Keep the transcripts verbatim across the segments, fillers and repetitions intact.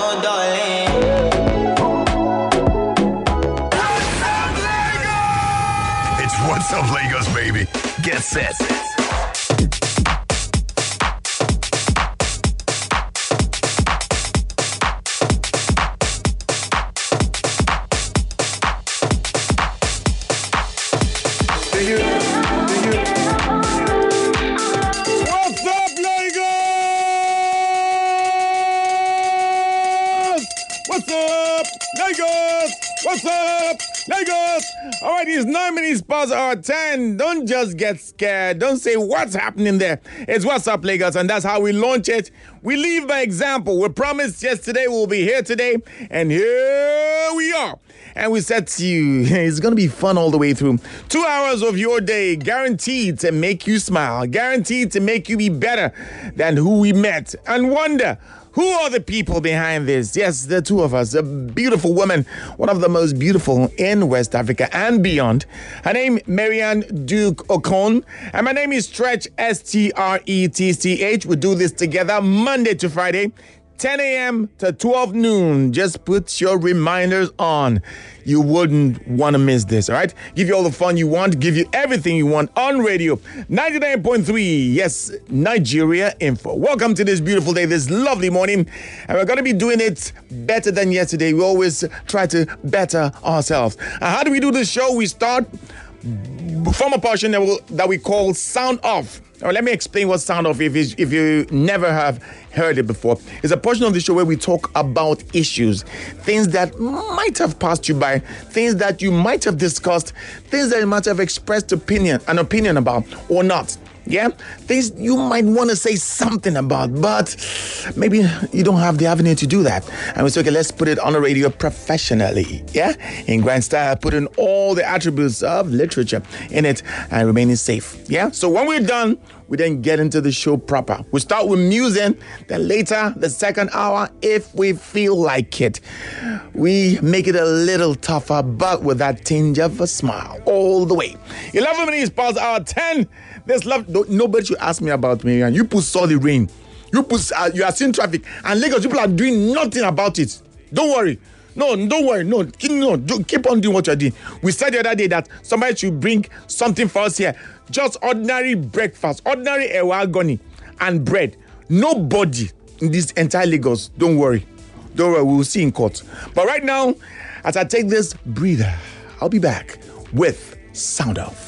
oh darling. It's What's Up Lagos, baby. Get set. What's up, Lagos? All right, these nine minutes past our ten. Don't just get scared. Don't say what's happening there. It's What's Up, Lagos, and that's how we launch it. We leave by example. We promised yesterday we'll be here today, and here we are. And we said to you, it's going to be fun all the way through. Two hours of your day guaranteed to make you smile, guaranteed to make you be better than who we met and wonder, who are the people behind this? Yes, the two of us. A beautiful woman, one of the most beautiful in West Africa and beyond. Her name, Marianne Duke Okon. And my name is Stretch, S T R E T C H. We do this together Monday to Friday, ten a.m. to twelve noon. Just put your reminders on. You wouldn't want to miss this, all right? Give you all the fun you want, give you everything you want on radio. ninety-nine point three, yes, Nigeria Info. Welcome to this beautiful day, this lovely morning. And we're going to be doing it better than yesterday. We always try to better ourselves. And how do we do this show? We start from a portion that, we'll, that we call Sound Off. Now, let me explain what Sound Off is if you never have heard it before. It's a portion of the show where we talk about issues, things that might have passed you by, things that you might have discussed, things that you might have expressed opinion, an opinion about or not. Yeah, things you might want to say something about, but maybe you don't have the avenue to do that. And we say, okay, let's put it on the radio professionally. Yeah, in grand style, putting all the attributes of literature in it and remaining safe. Yeah, so when we're done, we then get into the show proper. We start with music, then later, the second hour, if we feel like it, we make it a little tougher, but with that tinge of a smile all the way. eleven minutes past hour ten. There's love. Nobody should ask me about me. And you put saw the rain. You put uh, you are seeing traffic, and Lagos people are doing nothing about it. Don't worry. No, don't worry. No, keep, no, keep on doing what you're doing. We said the other day that somebody should bring something for us here. Just ordinary breakfast, ordinary ewagoni and bread. Nobody in this entire Lagos. Don't worry. Don't worry. We'll see in court. But right now, as I take this breather, I'll be back with Sound Off.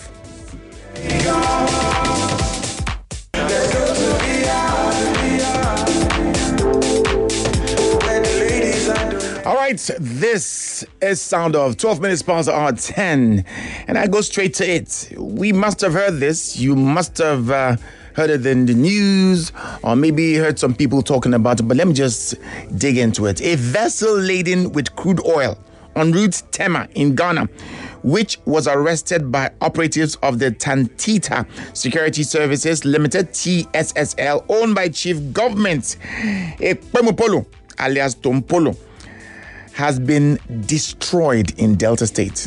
All right, this is Sound Off, twelve minutes past hour ten, and I go straight to it. We must have heard this. You must have uh, heard it in the news, or maybe heard some people talking about it, but let me just dig into it. A vessel laden with crude oil en route Tema in Ghana, which was arrested by operatives of the Tantita Security Services Limited, T S S L, owned by Chief Government Ekpemopolo, alias Tompolo, has been destroyed in Delta State.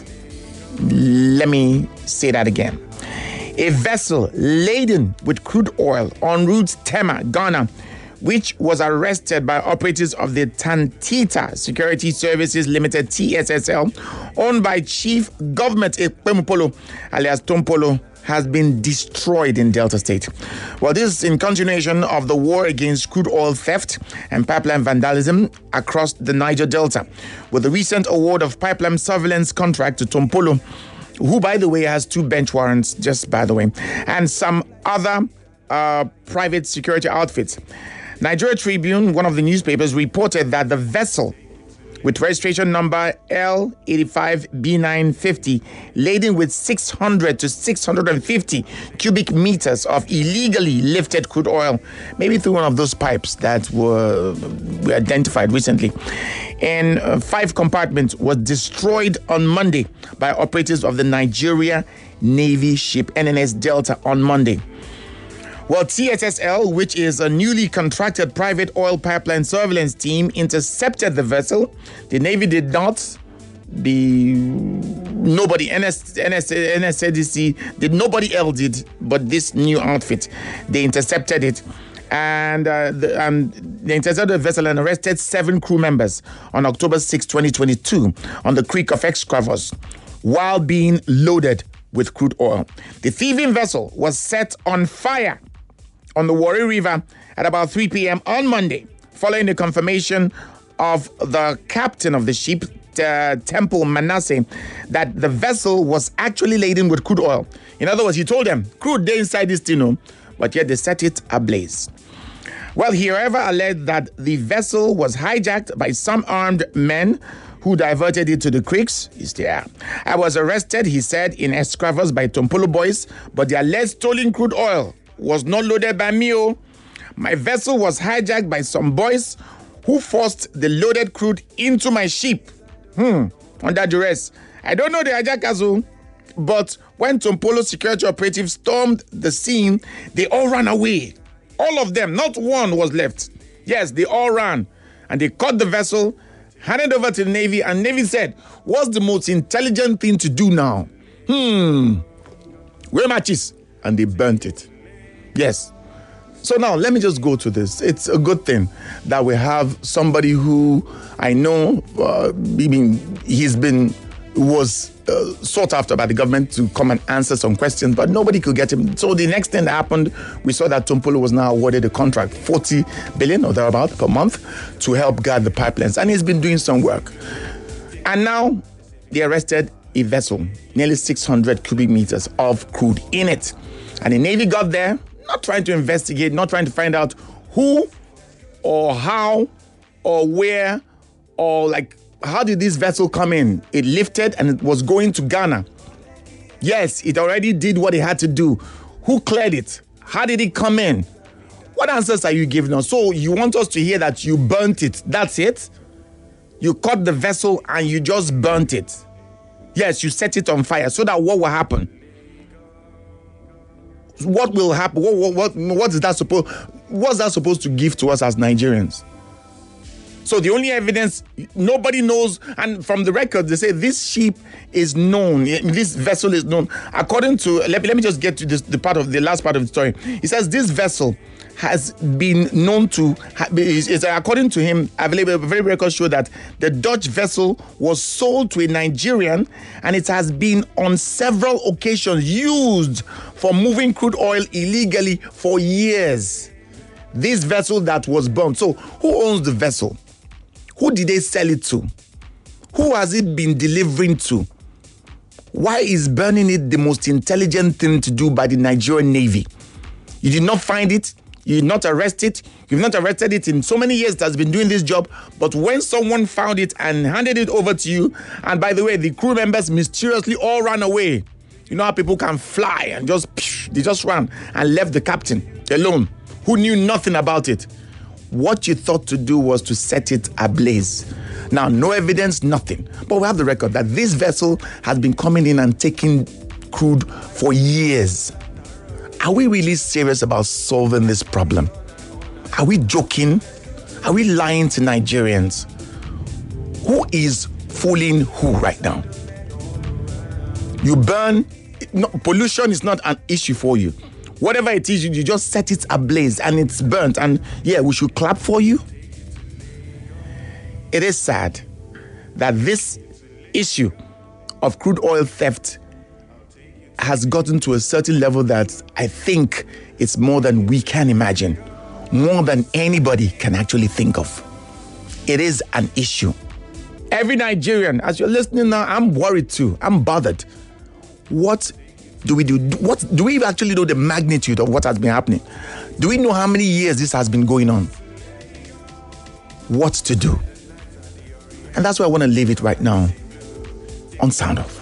Let me say that again. A vessel laden with crude oil en route Tema, Ghana, which was arrested by operatives of the Tantita Security Services Limited, T S S L, owned by Chief Government Ekpemopolo, alias Tompolo, has been destroyed in Delta State. Well, this is in continuation of the war against crude oil theft and pipeline vandalism across the Niger Delta, with the recent award of pipeline surveillance contract to Tompolo, who, by the way, has two bench warrants, just by the way, and some other uh, private security outfits. Nigeria Tribune, one of the newspapers, reported that the vessel, with registration number L eighty-five B nine fifty, laden with six hundred to six hundred fifty cubic meters of illegally lifted crude oil, maybe through one of those pipes that were, were identified recently, in uh, five compartments, was destroyed on Monday by operatives of the Nigeria Navy ship N N S Delta on Monday. Well, T S S L, which is a newly contracted private oil pipeline surveillance team, intercepted the vessel. The Navy did not. The nobody, N S, N S, N S A D C did, nobody else did, but this new outfit. They intercepted it And uh, the, um, they intercepted the vessel and arrested seven crew members on October sixth, twenty twenty-two on the Creek of Excravos while being loaded with crude oil. The thieving vessel was set on fire on the Warri River at about three p.m. on Monday, following the confirmation of the captain of the ship, uh, Temple Manasseh, that the vessel was actually laden with crude oil. In other words, he told them, crude day inside this thing, but yet they set it ablaze. Well, he however alleged that the vessel was hijacked by some armed men who diverted it to the creeks. He's there. I was arrested, he said, in Excravos by Tompolo boys, but the alleged stolen crude oil was not loaded by me. Oh. My vessel was hijacked by some boys who forced the loaded crude into my ship. Hmm, under duress. I don't know the hijackers, oh, but when Tompolo security operatives stormed the scene, they all ran away. All of them, not one was left. Yes, they all ran. And they caught the vessel, handed over to the Navy, and Navy said, what's the most intelligent thing to do now? Hmm, wear matches. And they burnt it. Yes. So now, let me just go to this. It's a good thing that we have somebody who I know, uh, I mean, he's been, was uh, sought after by the government to come and answer some questions, but nobody could get him. So the next thing that happened, we saw that Tompolo was now awarded a contract, forty billion or thereabout per month, to help guard the pipelines. And he's been doing some work. And now they arrested a vessel, nearly six hundred cubic meters of crude in it. And the Navy got there, not trying to investigate, not trying to find out who or how or where or like, how did this vessel come in? It lifted and it was going to Ghana. Yes, it already did what it had to do. Who cleared it? How did it come in? What answers are you giving us? So you want us to hear that you burnt it. That's it? You caught the vessel and you just burnt it. Yes, you set it on fire. So that what will happen? What will happen? What, what, what, what is that supposed, what's that supposed to give to us as Nigerians? So the only evidence, nobody knows, and from the record, they say this ship is known, this vessel is known. According to, let me, let me just get to this, the part of the last part of the story. He says this vessel has been known to, is, is, according to him, available, very records show that the Dutch vessel was sold to a Nigerian, and it has been on several occasions used for moving crude oil illegally for years. This vessel that was burnt. So who owns the vessel? Who did they sell it to? Who has it been delivering to? Why is burning it the most intelligent thing to do by the Nigerian Navy? You did not find it. You did not arrest it. You've not arrested it in so many years that's been doing this job. But when someone found it and handed it over to you, and by the way, the crew members mysteriously all ran away. You know how people can fly and just, they just ran and left the captain alone, who knew nothing about it. What you thought to do was to set it ablaze. Now, no evidence, nothing. But we have the record that this vessel has been coming in and taking crude for years. Are we really serious about solving this problem? Are we joking? Are we lying to Nigerians? Who is fooling who right now? You burn, no, pollution is not an issue for you. Whatever it is, you, you just set it ablaze and it's burnt. And yeah, we should clap for you. It is sad that this issue of crude oil theft has gotten to a certain level that I think it's more than we can imagine, more than anybody can actually think of. It is an issue. Every Nigerian, as you're listening now, I'm worried too. I'm bothered. What do we do? What do we actually know the magnitude of what has been happening? Do we know how many years this has been going on? What to do? And that's why I want to leave it right now on Sound Off.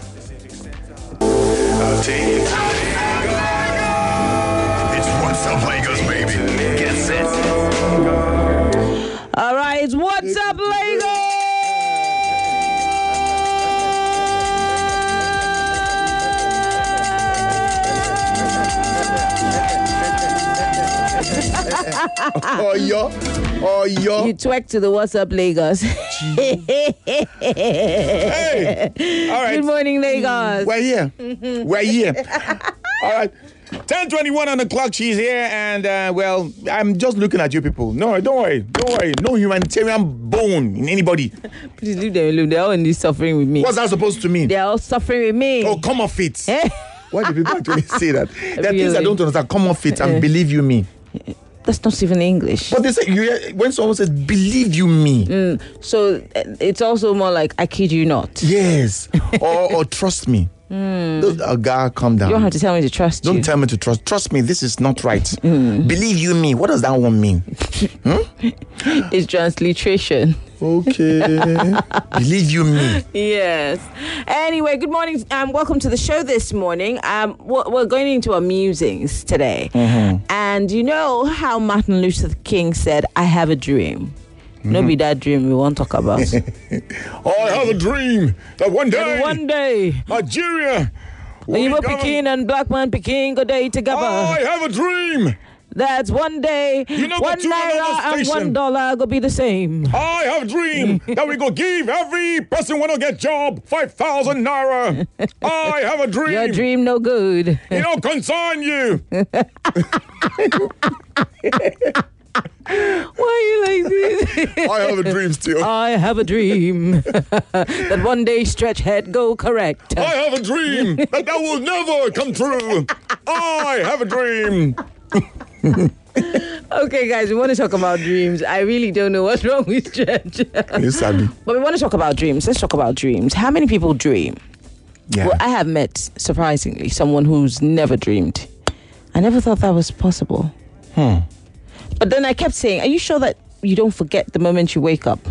It's What's Up Lagos, baby. Get set. All right, what's up, Lagos? Oh, yo. Oh, yo. You twerk to the What's Up, Lagos. Hey. All right. Good morning, Lagos. We're here. We're here. All right. ten twenty-one on the clock, she's here, and, uh, well, I'm just looking at you people. No, don't worry, don't worry. No humanitarian bone in anybody. Please leave them alone. They're all in this suffering with me. What's that supposed to mean? They're all suffering with me. Oh, come off it. Eh? Why do people actually say that? There are Really? things I don't understand. Come off it and Eh. believe you me. That's not even English. But they say, you, when someone says, believe you me. Mm, so uh, it's also more like, I kid you not. Yes. or, or trust me. Mm. Those, uh, guy, calm down. You don't have to tell me to trust Don't you. tell me to trust. Trust me, this is not right. Mm. Believe you me. What does that one mean? hmm? It's transliteration. Okay. Believe you me. Yes. Anyway, good morning and um, welcome to the show this morning. Um, we're, we're going into our musings today. Mm-hmm. And you know how Martin Luther King said, I have a dream. Mm-hmm. No be that dream we won't talk about. I have a dream that one day, And one day, Nigeria will Igbo be governed- Peking and Black man Peking go day together. I have a dream. That's one day, You know, one go to another naira and station. one dollar go be the same. I have a dream that we go give every person when I get job five thousand naira. I have a dream. Your dream no good. It don't concern you. Why are you like this? I have a dream still. I have a dream that one day stretch head go correct. I have a dream that that will never come true. I have a dream. Okay, guys, we want to talk about dreams. I really don't know what's wrong with Stretch. You sabi. But we want to talk about dreams. Let's talk about dreams. How many people dream? Yeah. Well, I have met, surprisingly, someone who's never dreamed. I never thought that was possible. Hmm. But then I kept saying, are you sure that you don't forget the moment you wake up?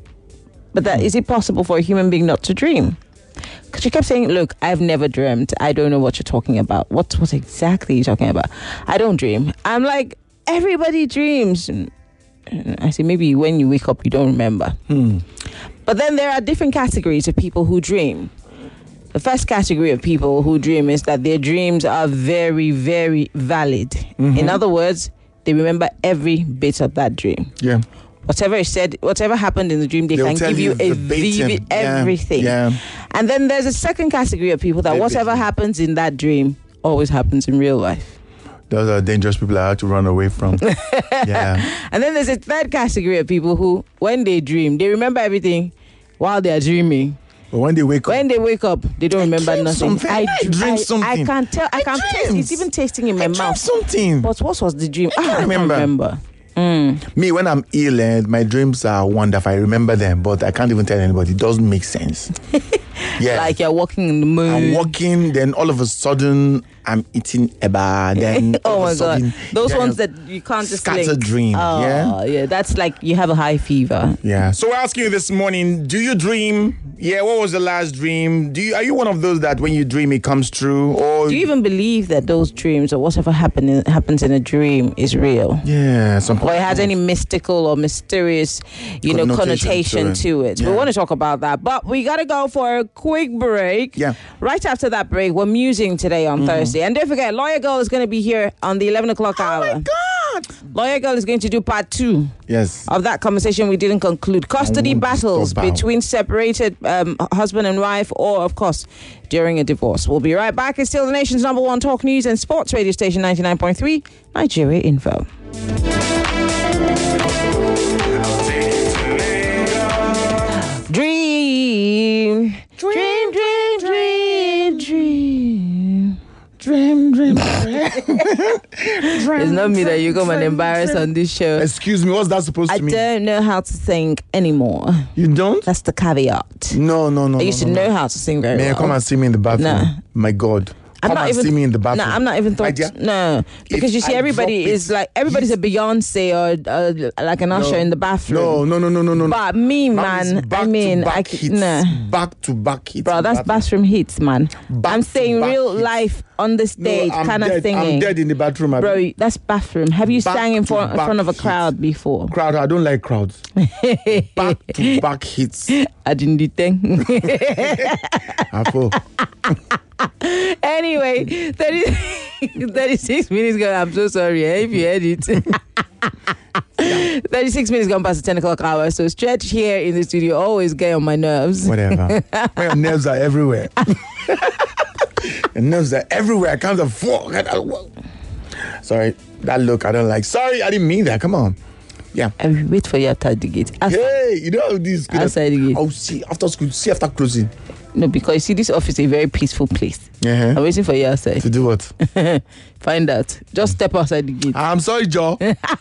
But that, is it possible for a human being not to dream? Because you kept saying, look, I've never dreamt. I don't know what you're talking about. What, what exactly are you talking about? I don't dream. I'm like, everybody dreams. And I say, maybe when you wake up, you don't remember. Hmm. But then there are different categories of people who dream. The first category of people who dream is that their dreams are very, very valid. Mm-hmm. In other words, they remember every bit of that dream. Yeah. Whatever is said, whatever happened in the dream, they They'll can tell give you, you a verbatim. vivid Yeah, everything. yeah. And then there's a second category of people that Vividly. whatever happens in that dream always happens in real life. Those are dangerous people I have to run away from. Yeah. And then there's a third category of people who, when they dream, they remember everything while they are dreaming. But when they wake up, When they wake up, they don't I remember dreamed nothing. something. I dr- dreamed I, something. I can tell. I, I can taste. dreamed. It's even tasting in my I dreamed mouth. something. But what was the dream? I can't Ah, remember. I can't remember. Mm. Me, when I'm ill, eh, my dreams are wonderful. I remember them, but I can't even tell anybody. It doesn't make sense. Yeah. Like you're walking in the moon. I'm walking, then all of a sudden I'm eating eba. Then Oh all my of a sudden, god, those then ones that you can't just scattered link. dream. Oh, Yeah, yeah, that's like you have a high fever. yeah. So we're asking you this morning: do you dream? Yeah. What was the last dream? Do you are you one of those that when you dream it comes true? Or Do you even believe that those dreams or whatever happen in, happens in a dream is real? yeah, some Or it has any mystical or mysterious, you know, Connotation connotation to to it. it. Yeah. We want to talk about that. But we got to go for a quick break. Yeah. Right after that break, we're musing today on Thursday. And don't forget, Lawyer Girl is going to be here on the eleven o'clock hour. Oh my God! Lawyer Girl is going to do part two Yes. of that conversation we didn't conclude. Custody won't battles stop out. between separated um, husband and wife, or, of course, during a divorce. We'll be right back. It's still the nation's number one talk news and sports radio station, ninety-nine point three, Nigeria Info. Dream, dream, dream, dream, dream. Dream, dream, dream. It's not me that you come and embarrass on this show. Excuse me, what's that supposed I to mean? don't know how to sing anymore. You don't? That's the caveat. No, no, no. I used no, to no, know no. how to sing very May I well. come and see me in the bathroom? No. My God. I'm Come not and even, see me in the bathroom. No, I'm not even My thought. dear, No, because if you see, I everybody drop is it, like everybody's a Beyonce or uh, like an usher No. in the bathroom. No, no, no, no, no, no. But me, That is man, back I mean, to back I c- hits. nah. Back to back hits. Bro, in that's the bathroom. bathroom hits, man. Back I'm to saying back real hits. life on the No, stage, I'm kind dead. of singing. I'm dead in the bathroom. I Bro, that's bathroom. Have you Back sang in to front, in back front of a hits. crowd before? Crowd, I don't like crowds. Back to back hits. I didn't do thing. Afo. Anyway, thirty, thirty-six minutes gone. I'm so sorry eh, if you heard it. thirty-six minutes gone past the ten o'clock hour. So Stretch here in the studio always get on my nerves. Whatever. My nerves are everywhere. And nose are everywhere. I count the four. Sorry, that look I don't like. Sorry, I didn't mean that. Come on. Yeah. I will wait for you outside the gate. Outside. Hey, you know this. Outside the gate. I'll see after school. See after closing. No, because you see, this office is a very peaceful place. Uh-huh. I'm waiting for you outside. To do what? Find out. Just step outside the gate. I'm sorry, Joe.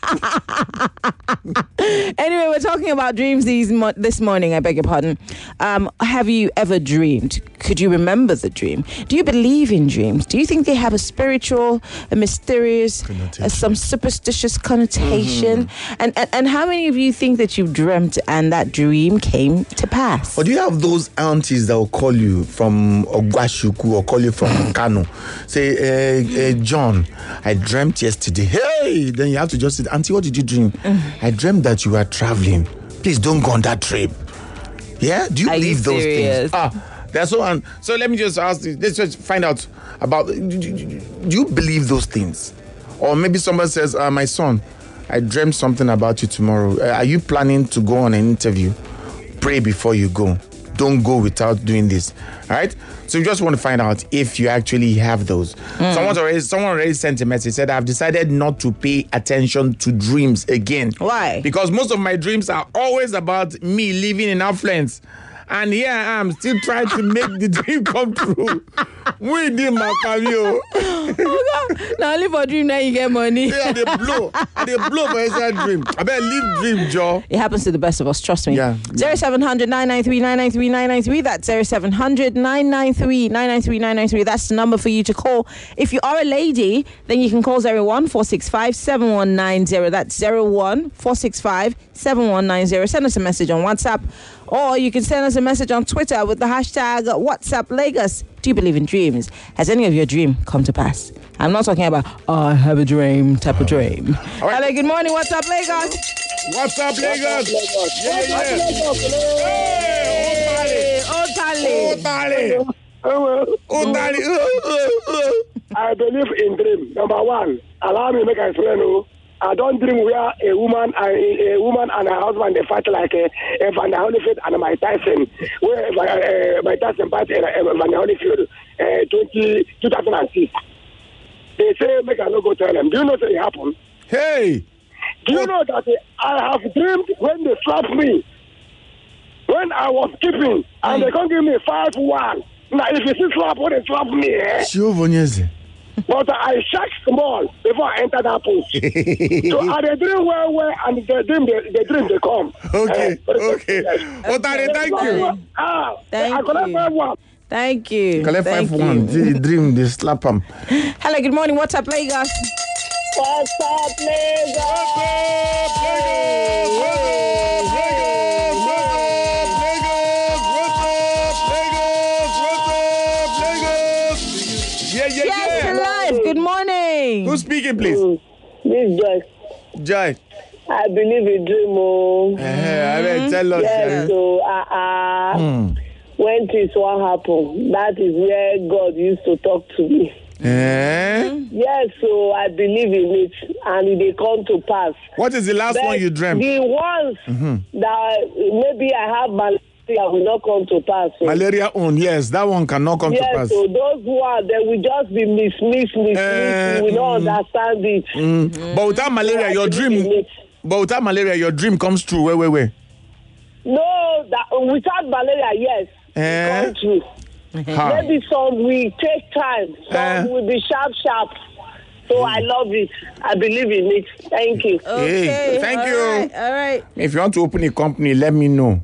Anyway, we're talking about dreams these mo- this morning. I beg your pardon. Um, have you ever dreamed? Could you remember the dream? Do you believe in dreams? Do you think they have a spiritual, a mysterious, uh, some superstitious connotation? Mm-hmm. And, and and how many of you think that you've dreamt and that dream came to pass? Or do you have those aunties that will call you from Ogwashuku or call you from Kano? Say, uh, uh, John, I dreamt yesterday. Hey! Then you have to just say, Auntie, what did you dream? Mm-hmm. I dreamt that you were traveling. Please don't go on that trip. Yeah? Do you Are believe you those serious? things? Ah. That's so. Um, so let me just ask you. Let's just find out about. Do, do, do you believe those things, or maybe somebody says, uh, "My son, I dreamt something about you tomorrow. Uh, are you planning to go on an interview? Pray before you go. Don't go without doing this." All right. So you just want to find out if you actually have those. Mm. Someone's already. Someone already sent a message. Said, "I've decided not to pay attention to dreams again." Why? Because most of my dreams are always about me living in affluence. And here I am still trying to make the dream come true. We did my cameo. Oh God. Now only for dream now you get money. Yeah, they blow. They blow for inside dream. I better leave dream, Joe. It happens to the best of us, trust me. Yeah. Zero seven hundred nine nine three nine nine three nine nine three. That's zero seven hundred nine nine three nine nine three nine nine three. That's the number for you to call. If you are a lady, then you can call zero one four six five seven one nine zero. That's zero one four six five seven one nine zero. Send us a message on WhatsApp. Or you can send us a message on Twitter with the hashtag WhatsApp Lagos. Do you believe in dreams? Has any of your dream come to pass? I'm not talking about, oh, I have a dream type of dream. All right. Hello, good morning. What's up, Lagos? What's up, Lagos? Yeah, yeah, yeah. Oh, Tali. Oh, Tali. Oh, Tali. I believe in dream. Number one, allow me to make a friend. I don't dream where a woman and a, a woman and her husband they fight like a, a Van der Holyfield and Mike Tyson. Where uh, Mike Tyson fight uh, Van der Holyfield uh, twenty, two thousand six. They say make I no go tell them. Do you know what happened? Hey. Do you know that I have dreamed when they slapped me? When I was keeping and they can't give me five one. Now if you see slap when they slap me, eh? But I shake small before I enter that post. So I dream well, well, and the dream, the, the dream they come. Okay, uh, okay. Yes. Otari, thank you. Ah, thank I collect five one. Thank you. Collect thank five you. one. The dream, they slap him. Hello, good morning. What's up, Lagos? What's up, Lagos? What's up, Lagos? Yeah, yeah, yes, yeah. live. Good morning. Who's speaking, please? Mm. This Joy. Joy. I believe in dream. Oh. Uh, I mean, tell us. Yes, so uh, uh, hmm. when things won't happen, that is where God used to talk to me. Eh? Yes, so I believe in it, and they come to pass. What is the last but one you dreamt? The ones mm-hmm. that maybe I have malaria will not come to pass. So. Malaria own, yes, that one cannot come yes, to pass. Yes, so those ones, they will just be mismissed, mismissed, uh, we will not mm, understand it. Mm. Mm. But without malaria, so your dream, but without malaria, your dream comes true. Wait, wait, wait. No, that, without malaria, yes, uh, it comes true. Huh. Maybe some will take time, some uh, will be sharp, sharp. So I love it. I believe in it. Thank you. Okay. Hey, thank all you. Right, all right. If you want to open a company, let me know.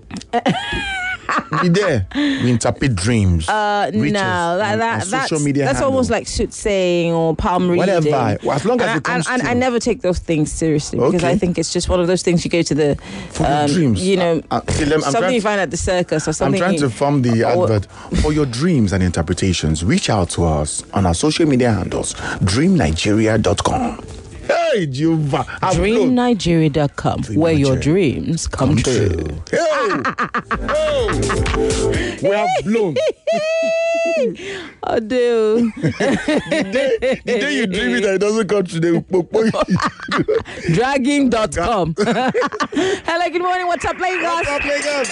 Be there. We interpret dreams. Uh, no, that, that, that's, social media that's almost like soothsaying or palm reading. Whatever. Well, as long as and it comes I, and I never take those things seriously because okay. I think it's just one of those things you go to the for um, dreams. You know, uh, uh, see, I'm something you find at the circus or something. I'm trying you, to form the uh, advert for your dreams and interpretations. Reach out to us on our social media handles, dream nigeria dot com. Hey, Jehovah. dream nigeria dot com, where Nigeria. Your dreams come, come true. true. Hey. Oh. We have blown. Oh, dude. the, day, the day you dream it and it doesn't come true, they will poke you. Dragging dot com. Hello, good morning. What's up, Lagos? What's up, Lagos?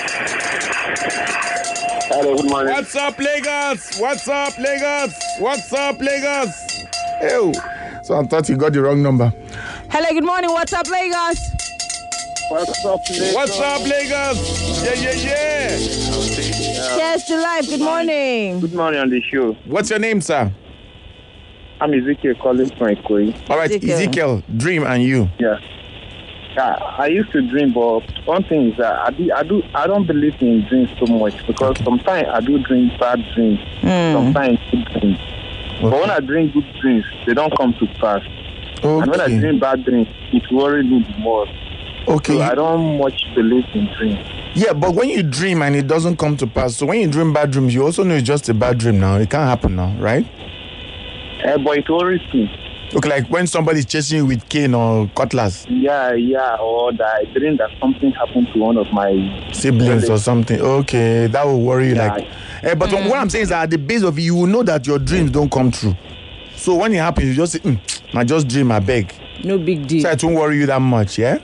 Hello, good morning. What's up, Lagos? What's up, Lagos? What's up, Lagos? Ew. So I thought you got the wrong number. Hello, good morning. What's up, Lagos? What's up, Lagos? What's up, Lagos? Yeah, yeah, yeah. Cheers to life. Good morning. Good morning on the show. What's your name, sir? I'm Ezekiel calling from Ikoyi. All right, Ezekiel. Ezekiel, dream and you. Yeah. Yeah, I used to dream, but one thing is that I do, I do, I don't believe in dreams so much because sometimes I do dream bad dreams, Mm. sometimes good dreams. But when I dream good dreams, they don't come to pass. And when I Okay. dream bad dreams, it worries me more. Okay. So I don't much believe in dreams. Yeah, but when you dream and it doesn't come to pass, so when you dream bad dreams, you also know it's just a bad dream now. It can't happen now, right? Uh, but it worries me. Okay, like when somebody's chasing you with cane or cutlass, Yeah, yeah, or that I dream that something happened to one of my siblings or something. Okay, that will worry you. Yeah. Like, eh, but what I'm saying is that at the base of it, you will know that your dreams don't come true. So when it happens, you just say, mm, I just dream, I beg. No big deal. So it won't worry you that much, yeah?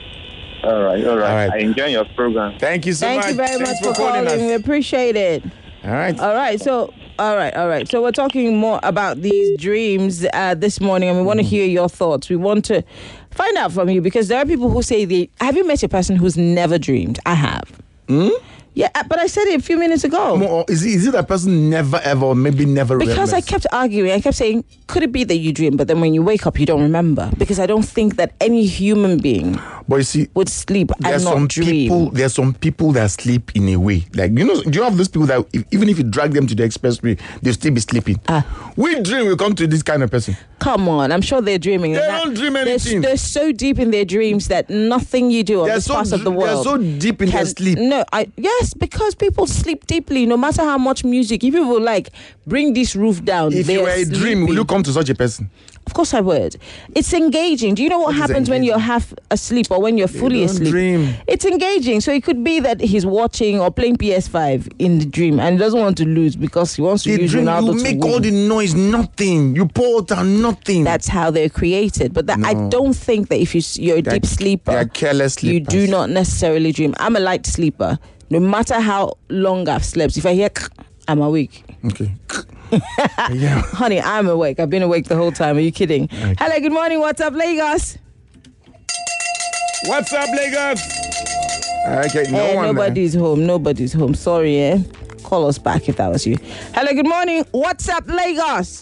All right, all right. All right. I enjoy your program. Thank you so Thank much. you very Thanks much for calling. us. We appreciate it. All right. All right, so all right, all right. So we're talking more about these dreams uh, this morning, and we want to hear your thoughts. We want to find out from you because there are people who say they. Have you met a person who's never dreamed? I have. Hmm? Yeah, uh, but I said it a few minutes ago. More- Is it, is it that person never ever, or maybe never Because I remembers? kept arguing, I kept saying, could it be that you dream, but then when you wake up, you don't remember? Because I don't think that any human being But you see, would sleep there's and not some dream. people. There's some people that sleep in a way. Like you know, do you have those people that if, even if you drag them to the expressway, they'll still be sleeping? Ah. We dream we come to this kind of person. Come on, I'm sure they're dreaming. They And that- don't dream they're, anything. They're so deep in their dreams that nothing you do on They're this so part of the dr- they're world. so deep in their sleep. No, I yes, because people sleep deeply. No matter how much music, if people like bring this roof down, If they're you were a dream, sleeping. will you come to such a person? Of course I would. It's engaging. Do you know what, What is happens when engaging? you're half asleep or when you're fully don't asleep? dream. It's engaging. So it could be that he's watching or playing P S five in the dream and he doesn't want to lose because he wants to The use dream, Ronaldo you to make win. all the noise, nothing. You pour out and nothing. That's how they're created. But that, I No. don't think that if you, you're a They're- deep sleeper, they're careless you sleepers. do not necessarily dream. I'm a light sleeper. No matter how long I've slept, if I hear, I'm awake. Okay. Yeah. Honey, I'm awake. I've been awake the whole time. Are you kidding? Hello, good morning. What's up, Lagos? What's up, Lagos? Okay, no Eh, one. nobody's home. Nobody's home. Sorry, eh? Call us back if that was you. Hello, good morning. What's up, Lagos?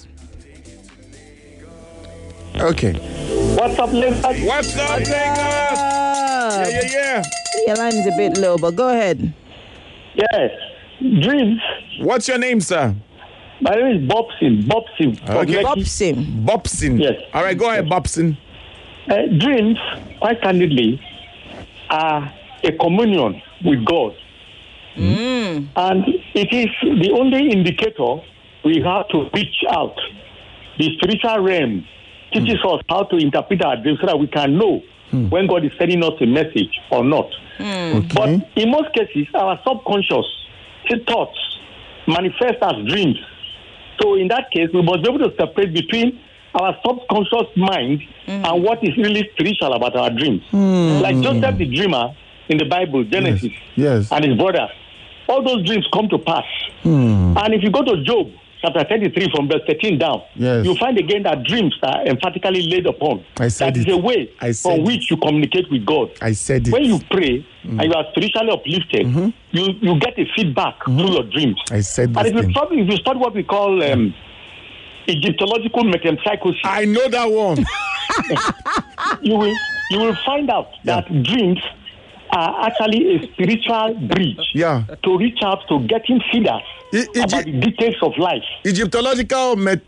Okay. What's up, Lagos? What's up, Lagos? Yeah, Uh, yeah, yeah. your line is a bit low, but go ahead. Yes. Dreams. What's your name, sir? My name is Bobson. Bobson. from Okay. Lekki. Bobson. Bobson. Yes. All right, go ahead, Bobson. Uh, dreams, quite candidly, are a communion with God. And it is the only indicator we have to reach out. The spiritual realm teaches us how to interpret our dreams so that we can know when God is sending us a message or not. But in most cases, our subconscious thoughts manifest as dreams. So in that case, we must be able to separate between our subconscious mind and what is really spiritual about our dreams. Like Joseph the dreamer in the Bible, Genesis, Yes. and his brothers, all those dreams come to pass. And if you go to Job, chapter thirty-three, from verse thirteen down, Yes. you find again that dreams are emphatically laid upon. I said that is it. a way I said from it. which you communicate with God. I said it. When you pray and you are spiritually uplifted, you, you get a feedback through your dreams. I said And this if you thing. study, if you study what we call um, Egyptological metempsychosis, I know that one. you will you will find out Yeah. that dreams are actually a spiritual bridge Yeah. to reach out to getting feeders E- about Egypt- the details of life. Egyptological met.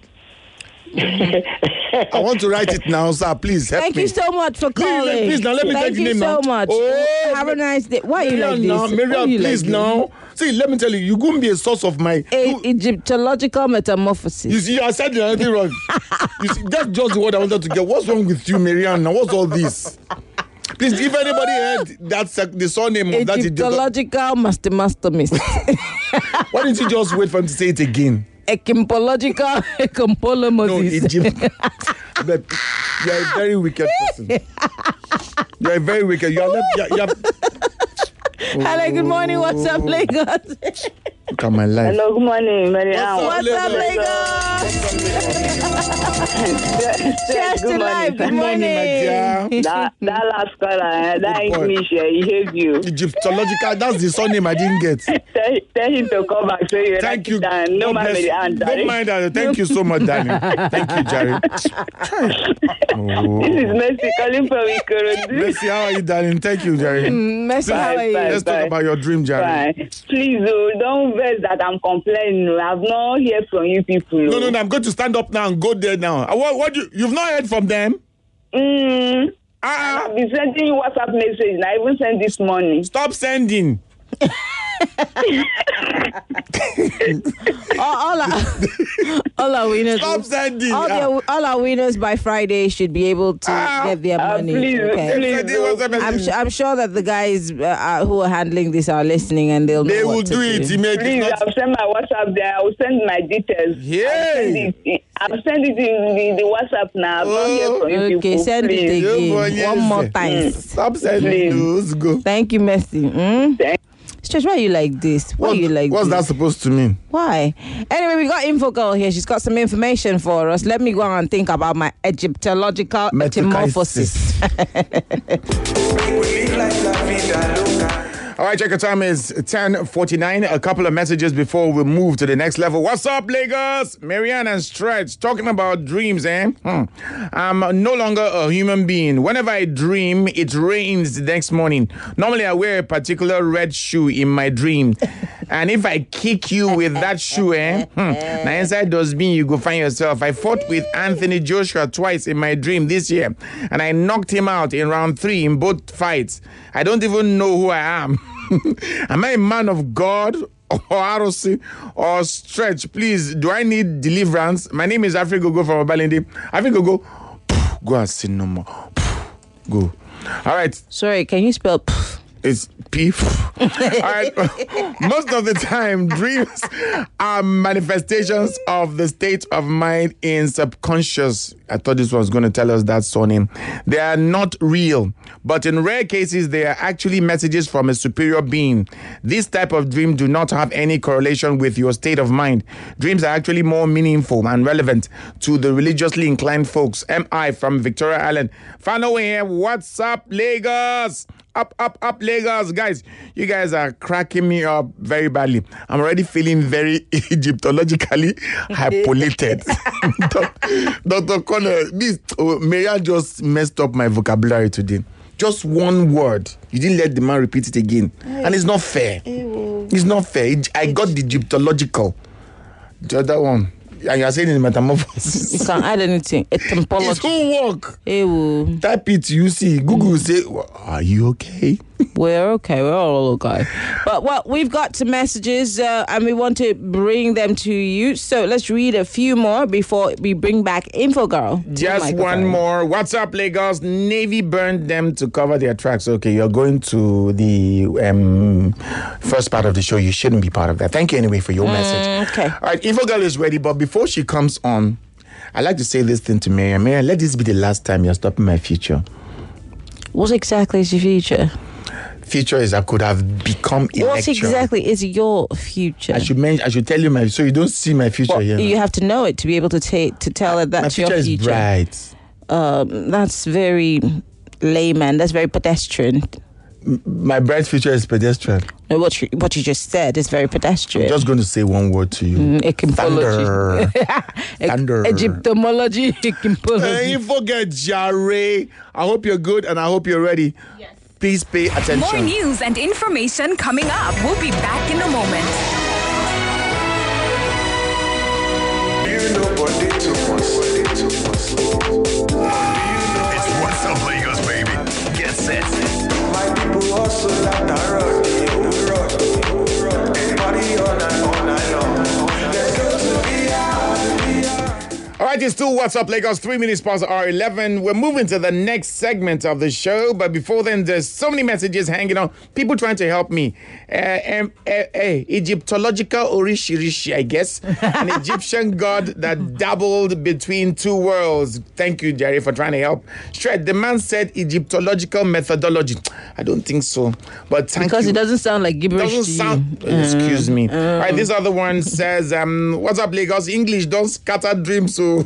I want to write it now, sir. Please help Thank me. you so much for Please, calling. please, now let me Thank take the you name so now. much. Oh, Have a nice day. Why are you like Marian, this? now, Why are Marian, you like please this? now. See, let me tell you, you're going to be a source of my. A You, Egyptological metamorphosis. you see, I said anything wrong. You see, that's just the word I wanted to get. What's wrong with you, Marian? Now, what's all this? Please, if anybody heard that's uh, the surname of that Egyptological. Egyptological master master miss. Why didn't you just wait for him to say it again? Ekimpological No, ekimpolomosis. Egypt. But you are a very wicked person. You are a very wicked. You are not. You are, you are, Hello, good morning. What's up, Lagos? Look at my life. Hello, good morning, Mariam. What's What's up, Lagos? Lagos? Cheers to life. Good morning. my dear. That, that last caller, uh, that Good boy. English, uh, he hates you. Egyptological. That's the surname I didn't get. Tell, tell him to come back so you Thank write you. it down. No God man bless with you. the hand, Don't darling. mind that. Thank you so much, darling. Thank you, Jerry. Oh. This is Mercy calling from Ikorodu. Mercy, how are you, darling? Thank you, Jerry. Messi, how are you? Bye, Let's talk bye. about your dream, Jerry. Fine. Please, oh, don't vex that I'm complaining. I've not heard from you people. No, oh. no, no. I'm going to stand up now and go there now. Uh, What? What? You, you've not heard from them? Mm, Ah, I've been sending you WhatsApp message. And I even sent this morning. stop sending. all, all, our, all our winners. Stop sending. All, Ah. their, all our winners by Friday should be able to Ah. get their Uh, money. please, okay. please. Sending WhatsApp I'm, message. su- I'm sure that the guys uh, uh, who are handling this are listening and they'll know They what will to do it do. immediately. Please, Not- I'll send my WhatsApp there. I'll send my details. Yay. I'll send it, I'll send it in the, the WhatsApp now. I've not heard from you Okay, people. send Please. it again. Yo, boy, yes. One more time. Stop sending. Please. Let's go. Thank you, Messi. Mm? Thank- Stretch, why are you like this? Why What, are you like what's this? that supposed to mean? Why? Anyway, we got Info Girl here. She's got some information for us. Let me go and think about my Egyptological metamorphosis. All right, check your time is ten forty-nine. A couple of messages before we move to the next level. What's up, Lagos? Marianne and Stretch talking about dreams, eh? Hmm. I'm no longer a human being. Whenever I dream, it rains the next morning. Normally, I wear a particular red shoe in my dream. And if I kick you with that shoe, eh? Hmm. Now, inside those beans, you go find yourself. I fought with Anthony Joshua twice in my dream this year. And I knocked him out in round three in both fights. I don't even know who I am. Am I a man of God or R O C or Stretch? Please, do I need deliverance? My name is Afrigogo from Obalende. Afrigogo, go and sin no more. Go. All right. Sorry, can you spell pff? It's P. All right. Most of the time, dreams are manifestations of the state of mind in subconscious. I thought this was going to tell us that surname. They are not real, but in rare cases, they are actually messages from a superior being. This type of dream do not have any correlation with your state of mind. Dreams are actually more meaningful and relevant to the religiously inclined folks. M I from Victoria Island. Find away here. What's up, Lagos? Up, up, up, Lagos. Guys, you guys are cracking me up very badly. I'm already feeling very Egyptologically hypolated. Doctor Connor, this, oh, Maria just messed up my vocabulary today. Just one word. You didn't let the man repeat it again. And it's not fair. It's not fair. It- I got the Egyptological. The other one. And you're saying in metamorphosis. You can add anything. It's Etymology. homework. Ew. Type it, you see. Google say, are you okay? We're okay. We're all okay. But well, we've got some messages uh, and we want to bring them to you. So let's read a few more before we bring back Info Girl. Just one more. What's up, Lagos? Navy burned them to cover their tracks. Okay, you're going to the um, first part of the show. You shouldn't be part of that. Thank you anyway for your message. okay. All right, Info Girl is ready, but before she comes on, I like to say this thing to Mary. Mary, let this be the last time you're stopping my future. What exactly is your future? Future is I could have become a What lecturer. exactly is your future? I should mention, I should tell you my, so you don't see my future Well, here. you have to know it to be able to take to tell it my that's future your is future. bright. Um, that's very layman. That's very pedestrian. My bright future is pedestrian. No, what you, what you just said is very pedestrian. I'm just going to say one word to you. Mm, ekimpology. Thunder. Thunder. Egyptomology. Hey, Ekimpology. you forget Jare. I hope you're good and I hope you're ready. Yes. Please pay attention. More news and information coming up. We'll be back in a moment. You know what they took us. They took us. It's What's Up Lagos, baby. Get set. My people hustle at the road, the road. They party all night, all night long. Let's go to the All right, it's is still What's Up Lagos, three minutes past hour eleven. We're moving to the next segment of the show, but before then, there's so many messages hanging on. People trying to help me. Uh, um, uh, uh, Egyptological Orishirishi, I guess. An Egyptian god that dabbled between two worlds. Thank you, Jerry, for trying to help. Shred, the man said Egyptological methodology. I don't think so, but thank because you. it doesn't sound like gibberish Doesn't to sound. you. Excuse me. Uh, All right, this other one says, um, "What's up, Lagos? English don't scatter dreams." So,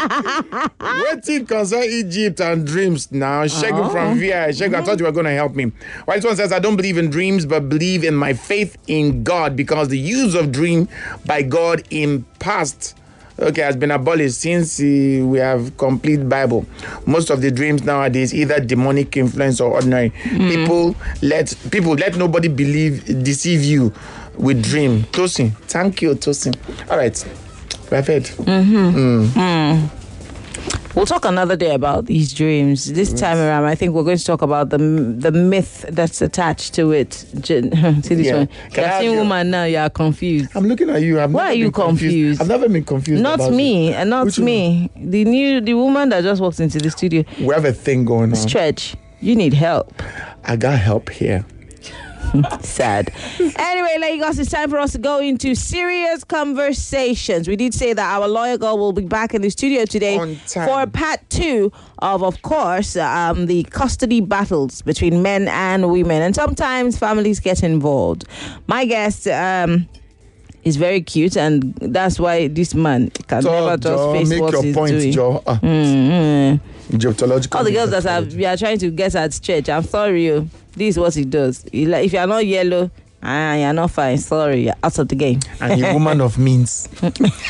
waiting concern Egypt and dreams now. Shegu Oh. from V I. Shegu, I thought you were going to help me. Well, this one says, "I don't believe in dreams, but believe in my faith in God because the use of dream by God in past." Okay, has been abolished since uh, we have complete Bible. Most of the dreams nowadays either demonic influence or ordinary. Mm. People let people let nobody believe deceive you with dream. Tosin, thank you, Tosin. All right, we've heard. Mm-hmm. Mm. Mm. We'll talk another day about these dreams. This time around, I think we're going to talk about the the myth that's attached to it. See this Yeah. one. Can I You're have seeing you- woman now. You are confused. I'm looking at you. I've Why never are you been confused? I've never been confused. Not about me, you. and not Which me. The new the woman that just walked into the studio. one? We have a thing going on. Stretch. You need help. I got help here. Sad. Anyway, Lagos, it's time for us to go into serious conversations. We did say that our lawyer girl will be back in the studio today On time. for part two of, of course, um, the custody battles between men and women. And sometimes families get involved. My guest um, is very cute, and that's why this man can So, never just Joe, face make what your he's point, doing. Joe. Ah, Mm-hmm. Egyptological. All the girls that are, we are trying to get at church, I'm sorry, you. This is what he does. He, like, if you are not yellow, ah, you're not fine. Sorry, you're out of the game. And a woman of means. You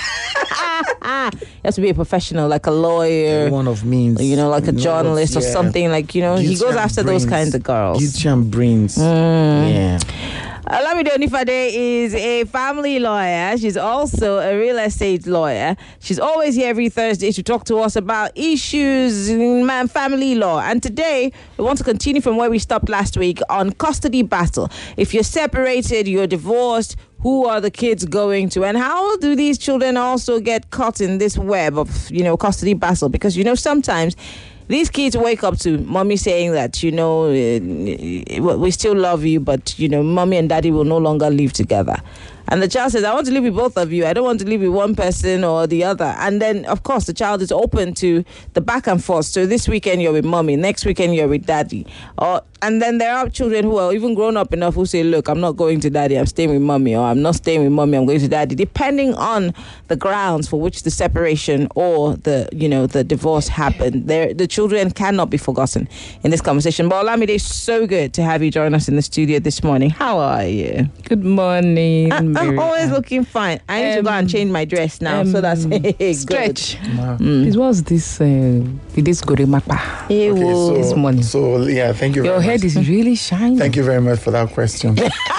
have to be a professional, like a lawyer, A woman of means. you know, like a You know journalist what, or yeah. something. Like, you know, he Beauty goes and after those brains. kinds of girls. Beauty and brains. Yeah. Olamide Onifade is a family lawyer. She's also a real estate lawyer. She's always here every Thursday to talk to us about issues in man- family law. And today, we want to continue from where we stopped last week on custody battle. If you're separated, you're divorced, who are the kids going to? And how do these children also get caught in this web of, you know, custody battle? Because, you know, sometimes these kids wake up to mommy saying that, you know, uh, we still love you, but, you know, mommy and daddy will no longer live together. And the child says, I want to live with both of you. I don't want to live with one person or the other. And then, of course, the child is open to the back and forth. So this weekend you're with mommy, next weekend you're with daddy. Or and then there are children who are even grown up enough who say, look, I'm not going to daddy, I'm staying with mommy, or I'm not staying with mommy, I'm going to daddy, depending on the grounds for which the separation or the, you know, the divorce happened. There, the children cannot be forgotten in this conversation. But Olamide, it's so good to have you join us in the studio this morning. How are you? Good morning. I, I'm Mary. always looking fine. I need to go and Um, change my dress now, so um, that's good. Stretch. Wow. It was this uh, this gorimapa Ew. Okay, so, this morning. So, yeah, thank you Your very head much. is really shining. Thank you very much for that question.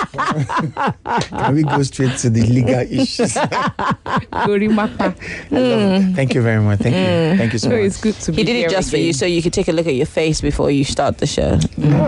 Can we go straight to the legal issues? Gorimapa. I love it. Thank you very much. Thank you. Thank you so So much. it's good to be He did here it just for again. you, so you could take a look at your face before you start the show.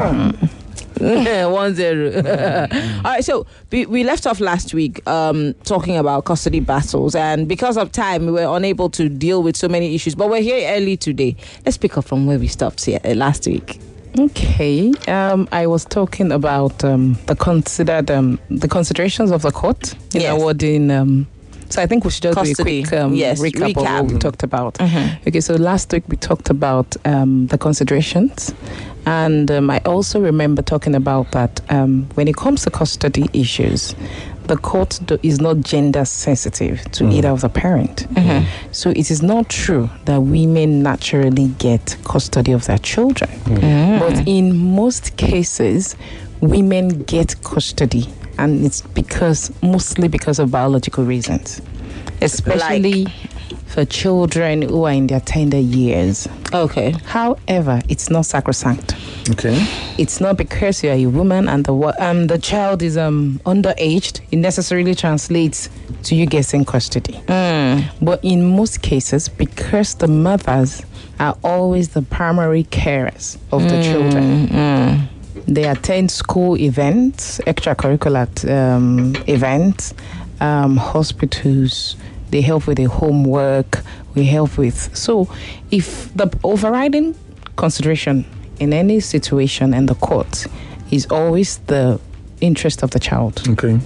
One zero. All right, so we, we left off last week um, talking about custody battles, and because of time, we were unable to deal with so many issues. But we're here early today. Let's pick up from where we stopped here uh, last week. Okay. Um, I was talking about um, the considered um, the considerations of the court in Yes. awarding. Um, so I think we should just Custody. do a quick um, Yes, recap, recap. of what we talked about. Mhm. Okay, so last week we talked about um, the considerations, and um, I also remember talking about that um, when it comes to custody issues, the court do, is not gender sensitive to Mm. either of the parent. Mhm. So it is not true that women naturally get custody of their children. But in most cases, women get custody, and it's because mostly because of biological reasons, especially for children who are in their tender years. Okay. However, it's not sacrosanct. Okay. It's not because you are a woman and the wa- um the child is um underaged. It necessarily translates to you getting custody. But in most cases, because the mothers are always the primary carers of the children, they attend school events, extracurricular um, events, um, hospitals, They help with the homework. We help with. So if the overriding consideration in any situation in the court is always the interest of the child. Okay.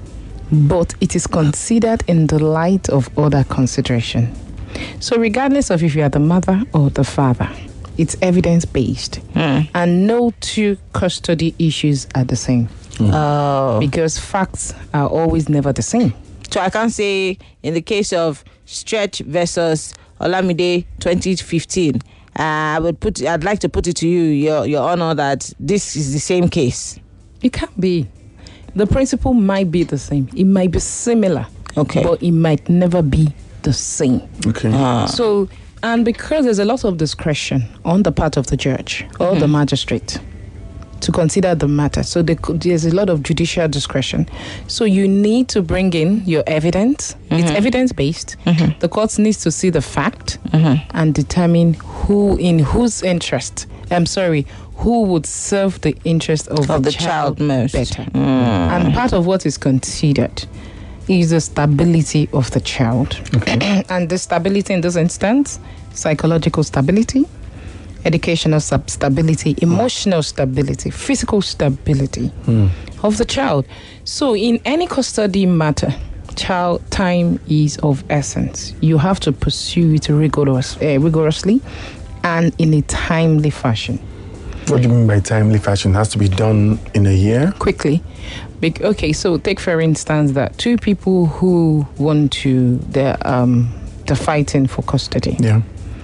But it is considered in the light of other consideration. So regardless of if you are the mother or the father, it's evidence-based. Mm. And no two custody issues are the same. Mm. Oh. Because facts are always never the same. So I can't say in the case of Stretch versus Olamide twenty fifteen, uh, I would put. I'd like to put it to you, Your Your Honor, that this is the same case. It can't be. The principle might be the same. It might be similar. Okay. But it might never be the same. Okay. Ah. So, and because there's a lot of discretion on the part of the judge or Mm-hmm. the magistrate to consider the matter. So there could- there's a lot of judicial discretion. So you need to bring in your evidence. It's evidence-based. Mm-hmm. The court needs to see the fact Mhm. and determine who, in whose interest, I'm sorry, who would serve the interest of, Of the child most. better. Mm. And part of what is considered is the stability of the child. And the stability in this instance, psychological stability, educational sub- stability, emotional stability, physical stability of the child. So in any custody matter, child time is of essence. You have to pursue it rigorous, uh, rigorously and in a timely fashion. What do you mean by timely fashion? It has to be done in a year? Quickly. Bec- okay, so take for instance that two people who want to, they're, um, they're fighting for custody. Yeah.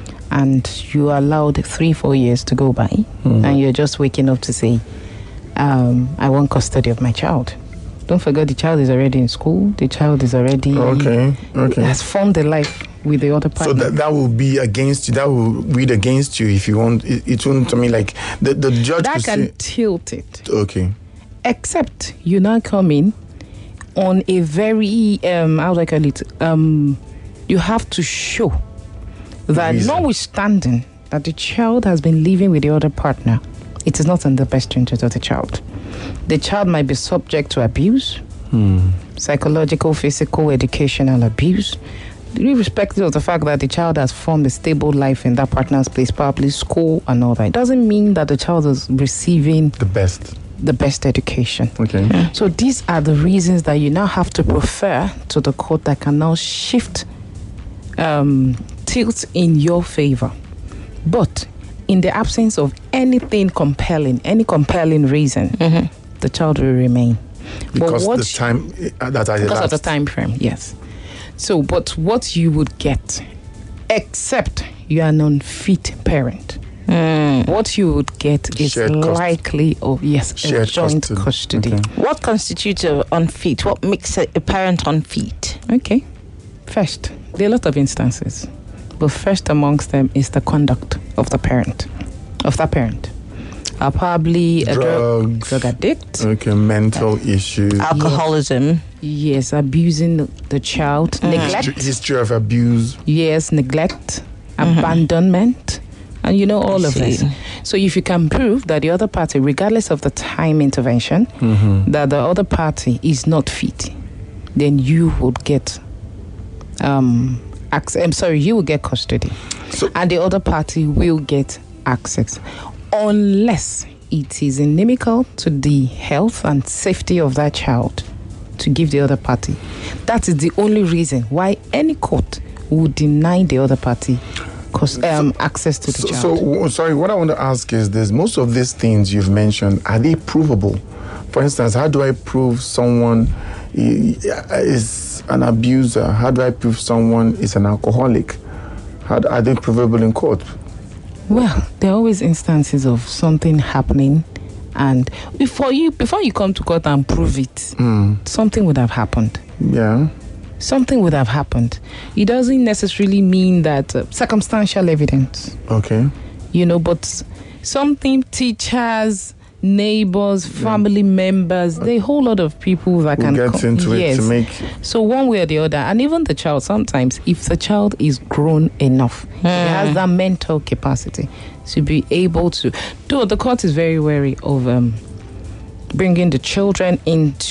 And you are allowed three, four years to go by, Mhm. and you're just waking up to say, um, I want custody of my child. Don't forget the child is already in school, the child is already Okay. Okay. has formed a life with the other So partner. that that will be against you. That will read against you if you want. It, it won't to me like the the judge. that could can say, tilt it. okay. Except you now come in on a very um how do I call it? Um you have to show that Reason. notwithstanding that the child has been living with the other partner, it is not in the best interest of the child. The child might be subject to abuse, psychological, physical, educational abuse, irrespective of the fact that the child has formed a stable life in that partner's place, probably school and all that. It doesn't mean that the child is receiving The best. the best education. Okay. So these are the reasons that you now have to prefer to the court that can now shift um, tilt in your favor. But in the absence of anything compelling, any compelling reason, the child will remain. Because what the time uh, that I because of the elapsed. time frame, yes. So, but what you would get, except you are an unfit parent, what you would get is Shared custody. likely of yes, a Shared joint custody. custody. Okay. What constitutes a unfit? What makes a, a parent unfit? Okay. First, there are a lot of instances, but first amongst them is the conduct of the parent, of that parent. Are probably a drug, Drugs. drug addict. Okay, mental issues. Alcoholism. Yes, abusing the child. Neglect. History, history of abuse. Yes, neglect, abandonment, and you know all I of see. this. So if you can prove that the other party, regardless of the time intervention, that the other party is not fit, then you would get um access. I'm sorry, you will get custody, So- and the other party will get access, unless it is inimical to the health and safety of that child to give the other party. That is the only reason why any court would deny the other party cause, um, access to the So, child. so w- sorry, what I want to ask is this: most of these things you've mentioned, are they provable? For instance, how do I prove someone i- is an abuser? How do I prove someone is an alcoholic? How d- are they provable in court? Well, there are always instances of something happening, and before you before you come to court and prove it, something would have happened. Yeah. Something would have happened. It doesn't necessarily mean that uh, circumstantial evidence, Okay. you know, but something teachers, neighbors, family members, there are a whole lot of people that We'll can get co- into it yes. to make. So one way or the other, and even the child, sometimes if the child is grown enough, he has that mental capacity to be able to, though the court is very wary of um, bringing the children into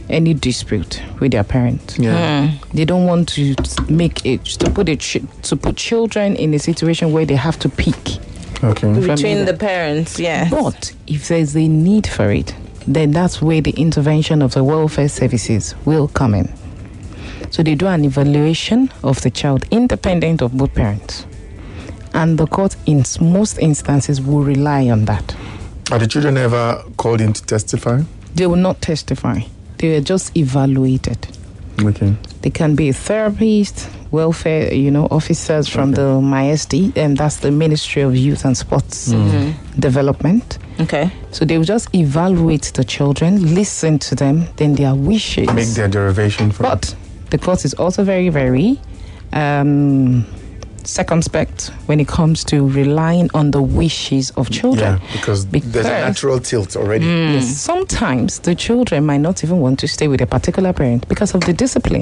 any dispute with their parents. Yeah. Mm. They don't want to make it to put it to put children in a situation where they have to pick. Okay. Between the parents, yeah. But if there's a need for it, then that's where the intervention of the welfare services will come in. So they do an evaluation of the child independent of both parents. And the court in most instances will rely on that. Are the children ever called in to testify? They will not testify. They are just evaluated. Okay. They can be a therapist, welfare, you know, officers from Okay. the M I S D, and that's the Ministry of Youth and Sports Mm-hmm. Development. Okay. So they will just evaluate the children, listen to them, then their wishes. Make their derivation from But the court is also very, very um, circumspect when it comes to relying on the wishes of children. Yeah, because, Because- there's a natural tilt already. Yes, sometimes the children might not even want to stay with a particular parent because of the discipline.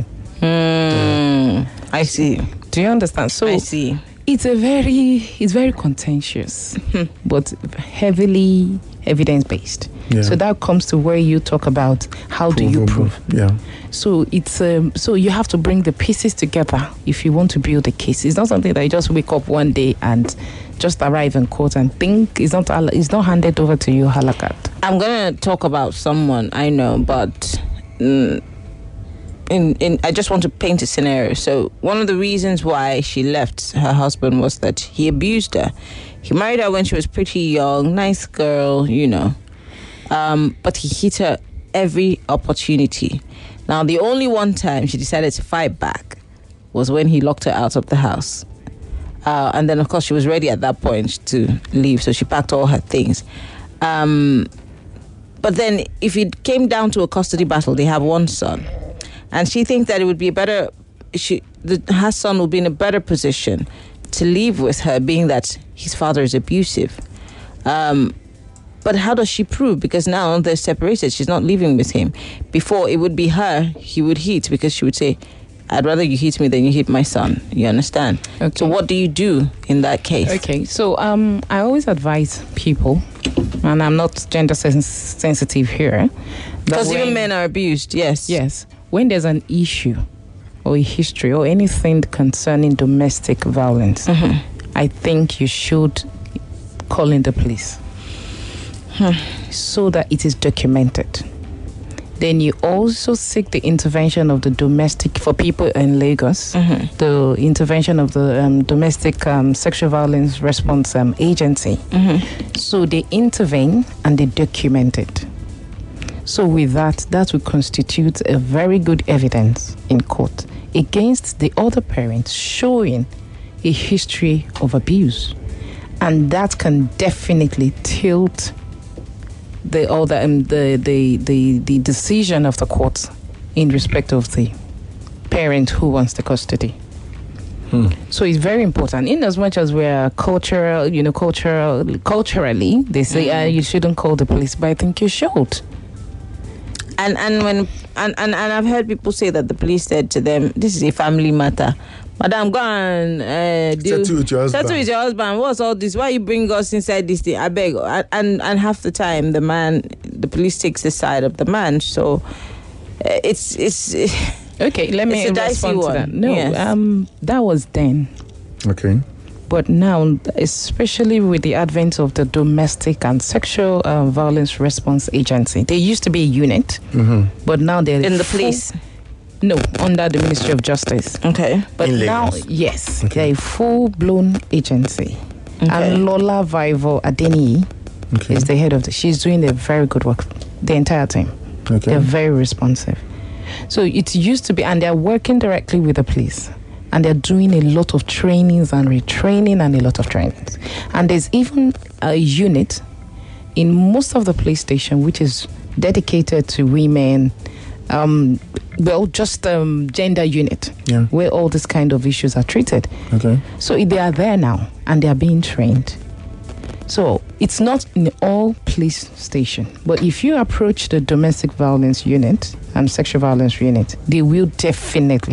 Mm, I see. Do you understand? So I see. it's a very, it's very contentious, but heavily evidence-based. Yeah. So that comes to where you talk about how do you Provable. prove. Yeah. So it's um, so you have to bring the pieces together if you want to build a case. It's not something that you just wake up one day and just arrive in court and think. It's not al- it's not handed over to you halakat. I'm gonna talk about someone I know, but mm, in in I just want to paint a scenario. So one of the reasons why she left her husband was that he abused her. He married her when she was pretty young, nice girl, you know, um, but he hit her every opportunity. Now, the only one time she decided to fight back was when he locked her out of the house. Uh, and then, of course, she was ready at that point to leave, so she packed all her things. Um, but then, if it came down to a custody battle, they have one son. And she thinks that it would be a better... She, the, her son will be in a better position to live with her, being that his father is abusive. Um, but how does she prove? Because now they're separated. She's not living with him. Before, it would be her he would hit, because she would say, I'd rather you hit me than you hit my son. You understand? Okay. So what do you do in that case? Okay, so um, I always advise people, and I'm not gender sens- sensitive here, Because that even when- men are abused, yes. Yes, when there's an issue or a history or anything concerning domestic violence, Mm-hmm. I think you should call in the police so that it is documented. Then you also seek the intervention of the domestic, for people in Lagos, Mm-hmm. the intervention of the um, domestic um, sexual violence response um, agency. Mm-hmm. So they intervene and they document it. So with that, that will constitute a very good evidence in court against the other parents, showing a history of abuse. And that can definitely tilt the other um, the, the the the decision of the court in respect of the parent who wants the custody. Hmm. So it's very important. In as much as we're cultural, you know, cultural culturally, they say uh, you shouldn't call the police, but I think you should. And and when and, and, and I've heard people say that the police said to them, this is a family matter. Madam, go and uh, do, Settle with your husband. Settle with your husband. What's all this? Why you bring us inside this thing? I beg. And, and and half the time, the man, the police takes the side of the man. So uh, it's it's. Okay, let me It's a dicey respond to one. that. No, Yes. um, that was then. Okay. But now, especially with the advent of the Domestic and Sexual uh, Violence Response Agency, they used to be a unit, Mm-hmm. but now they're in the full- police. No, under the Ministry of Justice. Okay. But In now, Lagos. yes, Okay. they're a full-blown agency. Okay. And Lola Vivo Adeniyi Okay. is the head of the. She's doing a very good work. The entire team. Okay. They're very responsive. So it used to be, and they're working directly with the police. And they're doing a lot of trainings and retraining and a lot of trainings. And there's even a unit in most of the police station which is dedicated to women, um, well, just um, gender unit, Yeah. where all these kind of issues are treated. Okay. So they are there now and they are being trained. So it's not in all police station, but if you approach the domestic violence unit and sexual violence unit, they will definitely,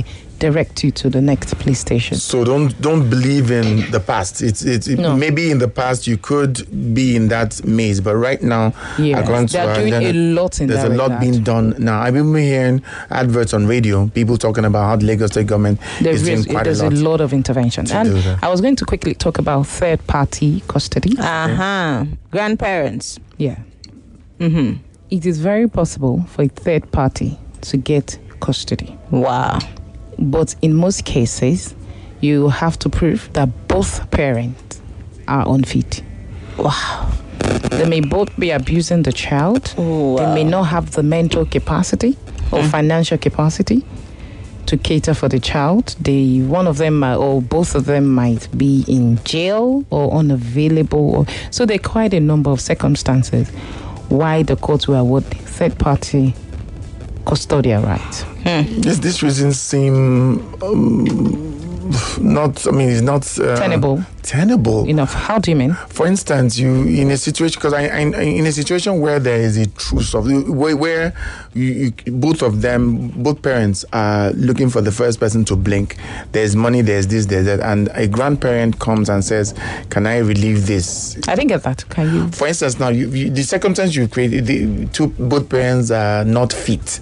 direct you to the next police station. So don't don't believe in the past. It's it's it, No. maybe in the past you could be in that maze, but right now, Yes, according to they're our doing a agenda, lot in there's that a lot regard. being done now. I've been hearing adverts on radio, people talking about how the Lagos State government There is doing is, quite there's a a lot. lot of intervention. to And do that. I was going to quickly talk about third party custody. Uh-huh. Grandparents. Yeah. Mm-hmm. It is very possible for a third party to get custody. Wow. But in most cases, you have to prove that both parents are unfit. Wow. They may both be abusing the child. Wow. They may not have the mental capacity or financial capacity to cater for the child. They, one of them might, or both of them might be in jail or unavailable. Or, so there are quite a number of circumstances why the court will award third party custodial rights. This this reason seem um, not. I mean, it's not uh, Tenable. Tenable. Enough. How do you mean? For instance, you in a situation because I, I in a situation where there is a truce of where, where you, you, both of them, both parents are looking for the first person to blink. There's money, there's this, there's that, and a grandparent comes and says, "Can I relieve this?" I didn't get that. Can you? For instance, now you, you, the circumstance you created, the two both parents are not fit.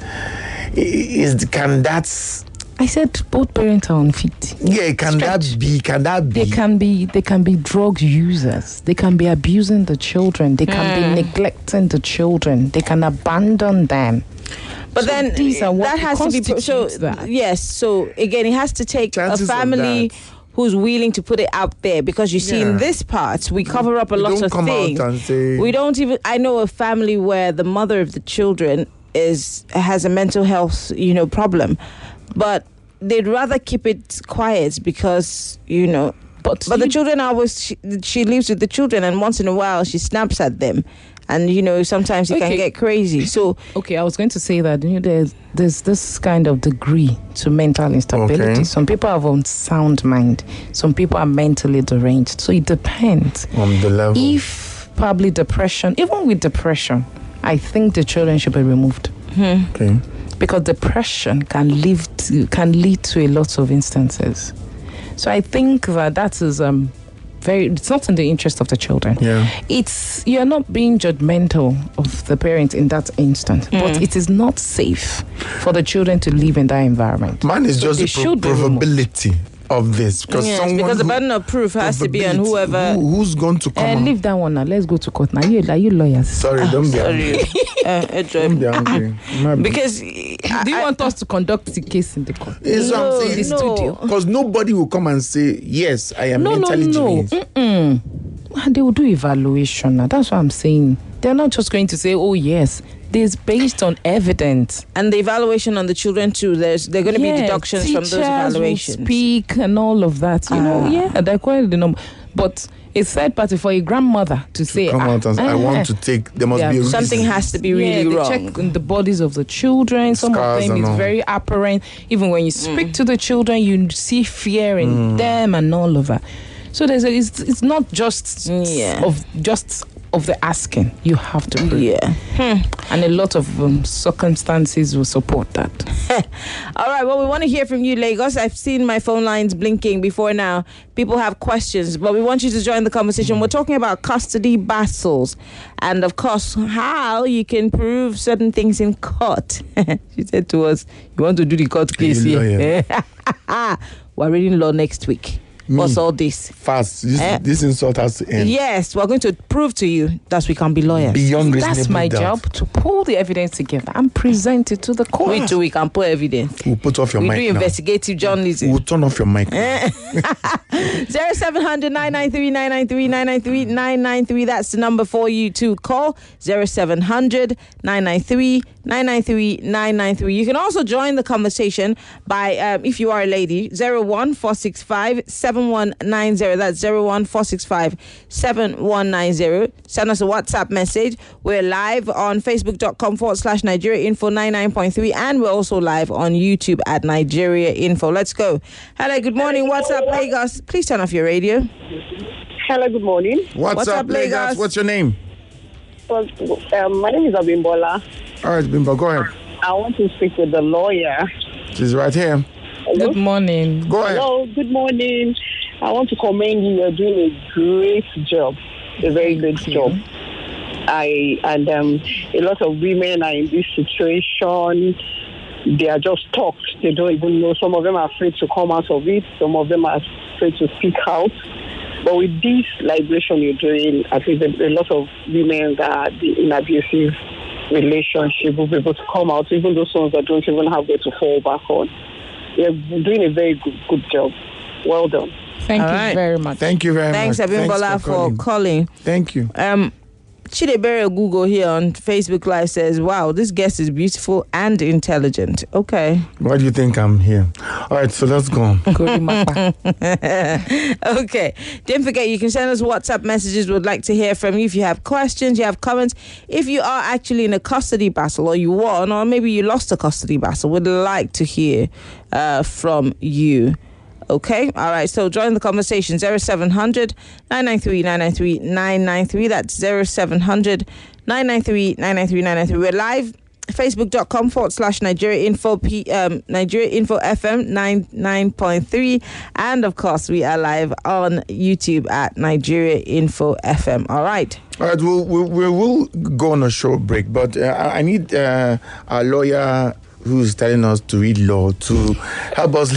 Is can that? I said both parents are unfit. Yeah, can Stretch. that be? Can that be? They can be they can be drug users. They can be abusing the children. They can be neglecting the children. They can abandon them. But So then these are what that has to be so. constitutes that. Yes. So again, it has to take Chances a of family that. who's willing to put it out there, because you see, Yeah. in this part, we cover up a We lot don't of come out things. and say- We don't even. I know a family where the mother of the children is has a mental health, you know, problem, but they'd rather keep it quiet because, you know. But But the you- children are always. She, she lives with the children, and once in a while she snaps at them, and you know sometimes it can Okay. get crazy. So Okay, I was going to say that you know, there's there's this kind of degree to mental instability. Okay. Some people have unsound mind. Some people are mentally deranged. So it depends. On the level. If probably depression, even with depression, I think the children should be removed. Okay. Because depression can lead to, can lead to a lot of instances. So I think that that is um very. It's not in the interest of the children. Yeah. It's you're not being judgmental of the parent in that instance, but it is not safe for the children to live in that environment. Mine is So just they the pro- should be removed. probability of this because yes, someone because the who- burden of proof has to be on probability, whoever. who, who's going to come. And on- leave that one now. Let's go to court now. You are you lawyers? Sorry, don't be angry. Sorry, uh, uh, Don't be angry. My bad. because Do you want us to conduct the case in the court? It's what I'm No, saying. The studio. Because nobody will come and say, yes, I am No, no, mentally no. deranged. Mm-mm. And they will do evaluation now. That's what I'm saying. They're not just going to say, oh, yes. This based on evidence. and the evaluation on the children too. There's there are going to Yeah, be deductions from those teachers will evaluations. speak and all of that. You know, yeah, they're quite the number. But a third party for a grandmother to say, Come ah, out and say, I eh, want to take, there must Yeah, be a Something reason. has to be yeah, really they wrong. check in the bodies of the children. Some of Scars them and is all. very apparent. Even when you speak Mm. to the children, you see fear in Mm. them and all of that. So there's a, it's, it's not just Yeah. of just of the asking. You have to prove. Yeah. And a lot of um, circumstances will support that. All right. Well, we want to hear from you, Lagos. I've seen my phone lines blinking before now. People have questions, but we want you to join the conversation. We're talking about custody battles and, of course, how you can prove certain things in court. She said to us, you want to do the court case you here? We're reading law next week. What's all this? Fast. This, Eh? this insult has to end. Yes, we're going to prove to you that we can be lawyers. Beyond reasonable That's my doubt. job, to pull the evidence together and present it to the court. We too, we can put evidence. We'll put off your We mic do now. investigative journalism. We'll turn off your mic. Zero seven hundred nine nine three nine nine three nine nine three nine nine three. That's the number for you to call. Zero seven hundred nine nine three nine nine three nine nine three. You can also join the conversation by, um, if you are a lady, zero one four six five seven one nine zero. That's zero one four six five seven one nine zero. Send us a WhatsApp message. We're live on Facebook.com forward slash Nigeria Info ninety-nine point three, and we're also live on YouTube at Nigeria Info. Let's go. Hello, good morning. What's up, Lagos? Please turn off your radio. Hello, good morning. What's, What's up, up, Lagos? Lagos? What's your name? Well, um, my name is Abimbola. All right, Bimba, go ahead. I want to speak with the lawyer. She's right here. Good morning. Go ahead. Hello, good morning. I want to commend you. You're doing a great job, a very good job. I and um, a lot of women are in this situation. They are just stuck. They don't even know. Some of them are afraid to come out of it. Some of them are afraid to speak out. But with this liberation you're doing, I think a lot of women that are in abusive relationship will be able to come out, even those ones that don't even have where to fall back on. You're doing a very good, good job. Well done. Thank All you right. very much. Thank you very Thanks, much. Abimbola, for calling. calling. Thank you. Um, Chidebere Google here on Facebook Live says, wow, this guest is beautiful and intelligent. Okay. Why do you think I'm here? All right, so let's go on. Okay. Don't forget, you can send us WhatsApp messages. We'd like to hear from you. If you have questions, you have comments. If you are actually in a custody battle, or you won, or maybe you lost a custody battle, we'd like to hear uh, from you. Okay, all right, so join the conversation. zero seven hundred, nine nine three, nine nine three, nine nine three. That's zero seven hundred, nine nine three, nine nine three, nine nine three. We're live, facebook.com forward slash Nigeria Info, P, um, Nigeria Info F M ninety-nine point three. And, of course, we are live on YouTube at Nigeria Info F M. All right. All right, we'll, we'll, we will go on a short break, but uh, I need uh, our lawyer who's telling us to read law to help us.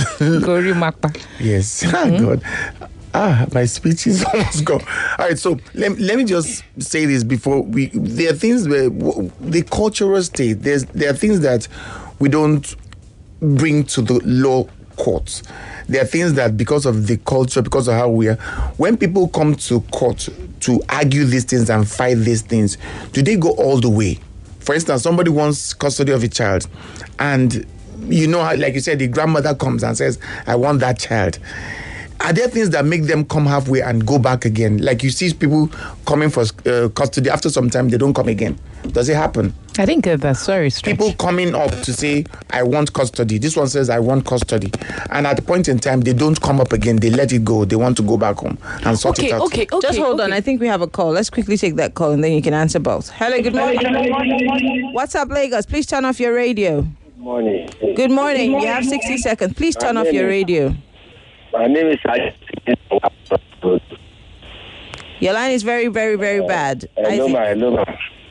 Yes. Mm-hmm. God. Ah, my speech is almost gone. All right, so let, let me just say this before we. There are things where the cultural state. There's there are things that we don't bring to the law courts. There are things that because of the culture, because of how we are, when people come to court to argue these things and fight these things, do they go all the way? For instance, somebody wants custody of a child, and you know, how, like you said, the grandmother comes and says, I want that child. Are there things that make them come halfway and go back again? Like you see people coming for uh, custody, after some time, they don't come again. Does it happen? I think uh, that's very strange. People coming up to say, I want custody. This one says, I want custody. And at the point in time, they don't come up again. They let it go. They want to go back home and sort okay, it out. Okay, okay, Just hold okay. on. I think we have a call. Let's quickly take that call and then you can answer both. Hello, good morning. What's up, Lagos? Please turn off your radio. Good morning. Good morning. You have sixty seconds. Please turn off your radio. My name is Isaac. Your line is very, very, very bad. Uh, hello, ma, hello, ma.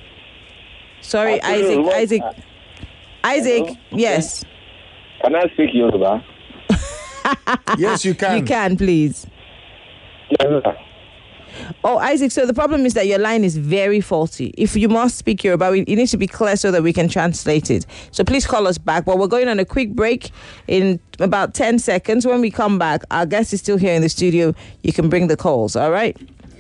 Sorry, Isaac. What, Isaac. uh, Isaac, hello? yes. Can I speak Yoruba? Yes, you can. You can, please. Hello. Oh, Isaac, so the problem is that your line is very faulty. If you must speak Yoruba, it needs to be clear so that we can translate it. So please call us back. But we're going on a quick break in about ten seconds. When we come back, our guest is still here in the studio. You can bring the calls, all right?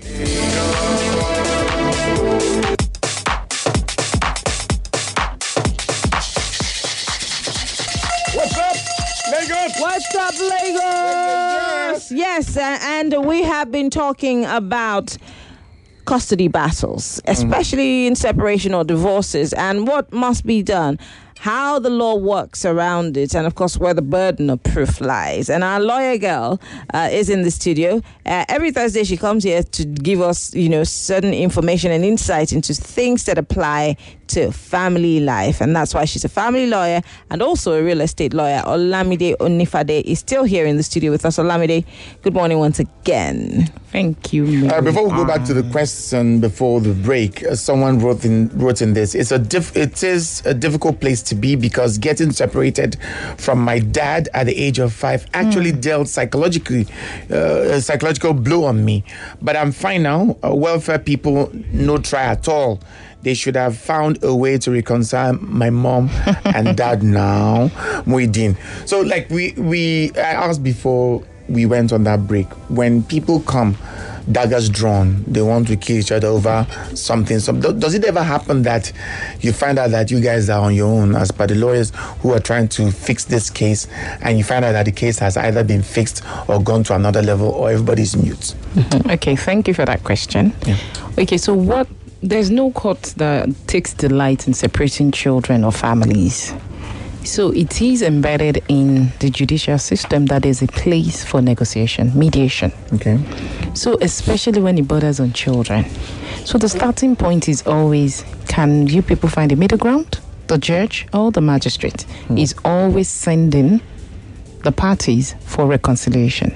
What's up, Lagos? What's up, Lagos? Yes, uh, and we have been talking about custody battles, especially mm. in separation or divorces, and what must be done, how the law works around it, and of course where the burden of proof lies. And our lawyer girl uh, is in the studio. Uh, every Thursday she comes here to give us, you know, certain information and insight into things that apply to family life, and that's why she's a family lawyer and also a real estate lawyer. Olamide Onifade is still here in the studio with us. Olamide, good morning once again. Thank you. Uh, before we go back to the question before the break, uh, someone wrote in wrote in this. It's a diff, it is a difficult place to be because getting separated from my dad at the age of five actually mm. dealt psychologically uh, a psychological blow on me. But I'm fine now. Uh, welfare people, no try at all. They should have found a way to reconcile my mom and dad now, Muideen. So, like we we I asked before we went on that break, when people come, daggers drawn, they want to kill each other over something. So, does it ever happen that you find out that you guys are on your own as per the lawyers who are trying to fix this case, and you find out that the case has either been fixed or gone to another level, or everybody's mute? Mm-hmm. Okay, thank you for that question. Yeah. Okay, so what? There's no court that takes delight in separating children or families. So it is embedded in the judicial system that there's a place for negotiation, mediation. Okay. So especially when it borders on children. So the starting point is always, can you people find a middle ground? The judge or the magistrate mm. is always sending the parties for reconciliation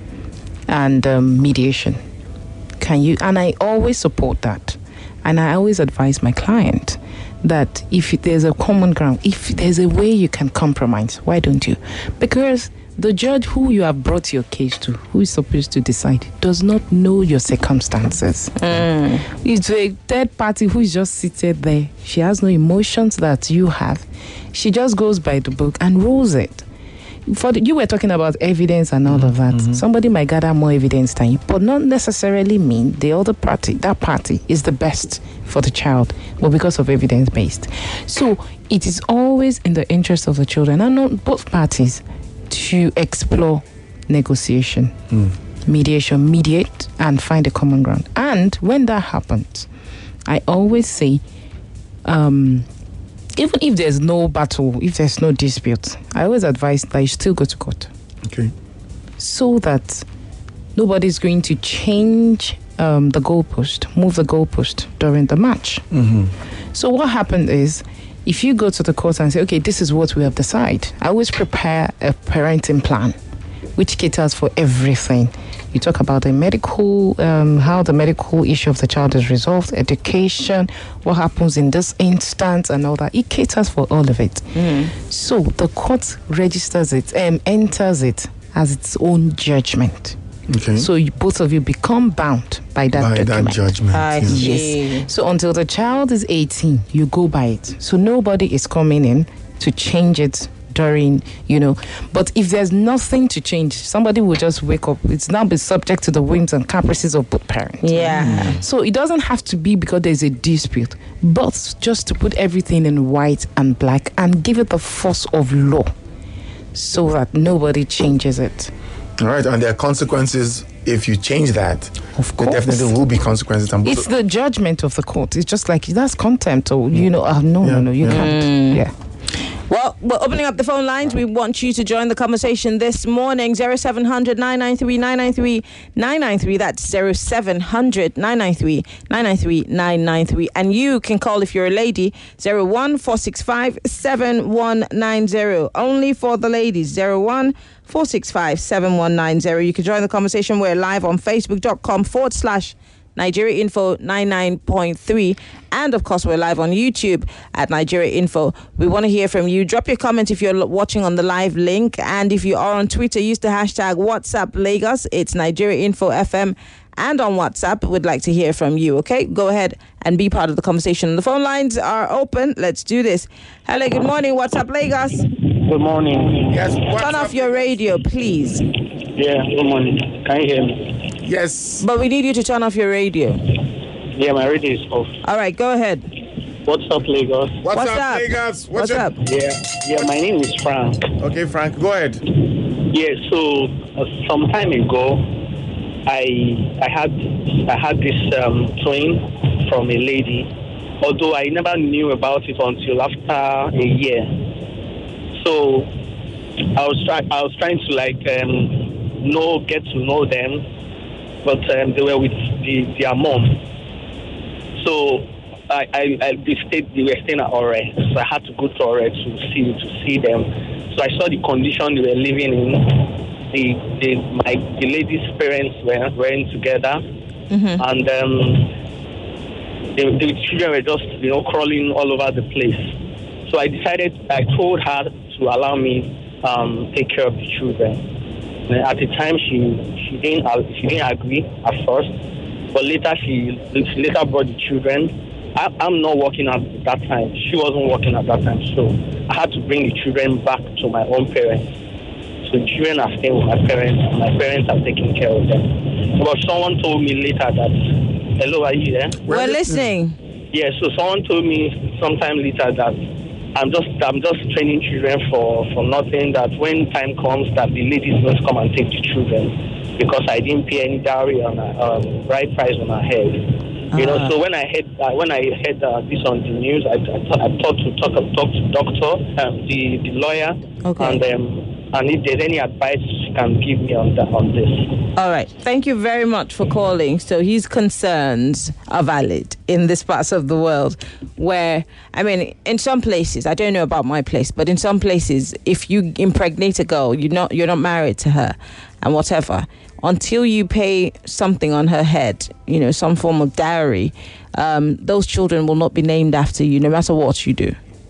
and um, mediation. Can you? And I always support that. And I always advise my client that if there's a common ground, if there's a way you can compromise, why don't you? Because the judge who you have brought your case to, who is supposed to decide, does not know your circumstances. Mm. It's a third party who is just seated there. She has no emotions that you have. She just goes by the book and rules it. For the, you were talking about evidence and all mm-hmm. of that. Mm-hmm. Somebody might gather more evidence than you, but not necessarily mean the other party, that party, is the best for the child, but because of evidence based. So it is always in the interest of the children and on both parties to explore negotiation, mm. mediation, mediate, and find a common ground. And when that happens, I always say, um, even if there's no battle, if there's no dispute, I always advise that you still go to court. Okay. So that nobody's going to change um, the goalpost, move the goalpost during the match. Mm-hmm. So what happened is, if you go to the court and say, okay, this is what we have decided, I always prepare a parenting plan, which caters for everything. You talk about the medical, um, how the medical issue of the child is resolved, education, what happens in this instance and all that. It caters for all of it. Mm. So the court registers it and um, enters it as its own judgment. Okay. So you, both of you become bound by that by document. that judgment. I yes. see. Yes. So until the child is eighteen, you go by it. So nobody is coming in to change it during, you know. But if there's nothing to change, somebody will just wake up. It's now be subject to the whims and caprices of both parents. Yeah. Mm. So it doesn't have to be because there's a dispute, but just to put everything in white and black and give it the force of law so that nobody changes it. All right, and there are consequences if you change that. Of there course. definitely will be consequences. And It's the judgment of the court. It's just like, that's contempt, or, you know, uh, no, Yeah, no, no, you yeah. can't. Mm. Yeah. Well, we're opening up the phone lines. We want you to join the conversation this morning. zero seven hundred nine nine three nine nine three nine nine three. That's zero seven hundred nine nine three nine nine three nine nine three. And you can call if you're a lady, zero one four six five seven one nine zero. Only for the ladies, zero one four six five seven one nine zero. You can join the conversation. We're live on facebook.com forward slash Nigeria Info ninety-nine point three. And of course, we're live on YouTube at Nigeria Info. We want to hear from you. Drop your comment if you're watching on the live link. And if you are on Twitter, use the hashtag WhatsApp Lagos. It's Nigeria Info F M. And on WhatsApp, we'd like to hear from you, okay? Go ahead and be part of the conversation. The phone lines are open. Let's do this. Hello, good morning. What's up, Lagos? Good morning. Yes. Turn off your radio, please. Yeah, good morning. Can you hear me? Yes. But we need you to turn off your radio. Yeah, my radio is off. All right, go ahead. What's up, Lagos? What's, What's up, up? Lagos? What's, What's up? Yeah, yeah. My name is Frank. Okay, Frank, go ahead. Yeah. So uh, some time ago, I I had I had this um, twin from a lady. Although I never knew about it until after a year. So I was trying I was trying to like um, know get to know them, but um, they were with the, their mom. So I, I, I they stayed they were staying at Ore, so I had to go to Ore to see to see them. So I saw the condition they were living in. The the my the lady's parents were weren't together, mm-hmm. and um, the, the children were just you know crawling all over the place. So I decided I told her to allow me um, take care of the children. And at the time she she didn't she didn't agree at first, but later she, she later brought the children. I, I'm not working at that time. She wasn't working at that time, so I had to bring the children back to my own parents. So the children are staying with my parents. My parents are taking care of them. But someone told me later that, hello, are you there? We're listening. Yeah, so someone told me sometime later that I'm just I'm just training children for, for nothing, that when time comes that the ladies must come and take the children because I didn't pay any dowry on a um, right price on her head. You know, so when I heard uh, when I heard uh, this on the news, I, I, th- I thought to talk talk to doctor, um, the the lawyer, okay. and um, and if there's any advice she can give me on that on this. All right. Thank you very much for calling. So his concerns are valid in this parts of the world where, I mean, in some places, I don't know about my place, but in some places, if you impregnate a girl, you're not you're not married to her and whatever, until you pay something on her head, you know, some form of dowry, um, those children will not be named after you no matter what you do.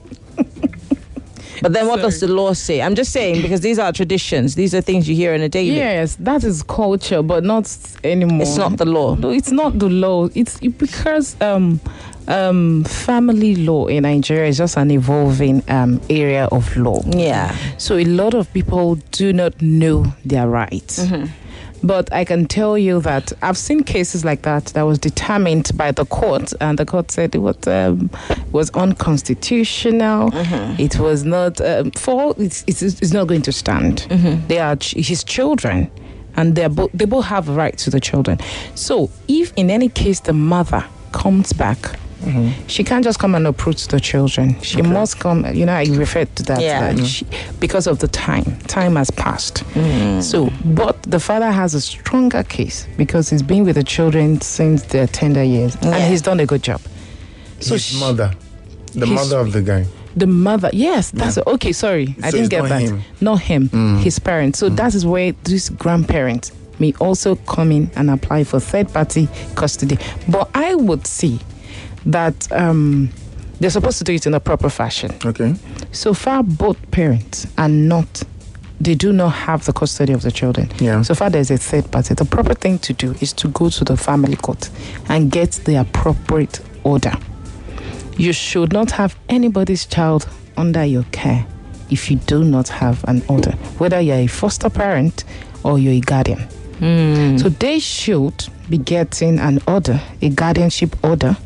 But then what Sorry. does the law say? I'm just saying, because these are traditions. These are things you hear in a daily. Yes, that is culture, but not anymore. It's not the law. No, it's not the law. It's because um, um, family law in Nigeria is just an evolving um, area of law. Yeah. So a lot of people do not know their rights. Mm-hmm. But I can tell you that I've seen cases like that that was determined by the court, and the court said it was um, was unconstitutional. Mm-hmm. It was not um, for it's, it's it's not going to stand. Mm-hmm. They are ch- his children, and they both they both have a right to the children. So if in any case the mother comes back, mm-hmm. she can't just come and approach the children. She okay. must come. You know, I referred to that, yeah. that mm-hmm. she, because of the time. Time has passed. Mm-hmm. So, but the father has a stronger case because he's been with the children since their tender years, yeah. and he's done a good job. So his she, mother, the mother of the guy. The mother, yes, that's yeah. okay. Sorry, so I didn't get not that. Him. Not him, mm. his parents. So mm. that is where this grandparent may also come in and apply for third-party custody. But I would see that um, they're supposed to do it in a proper fashion. Okay. So far, both parents are not, they do not have the custody of the children. Yeah. So far, there's a third party. The proper thing to do is to go to the family court and get the appropriate order. You should not have anybody's child under your care if you do not have an order, whether you're a foster parent or you're a guardian. Mm. So they should be getting an order, a guardianship order,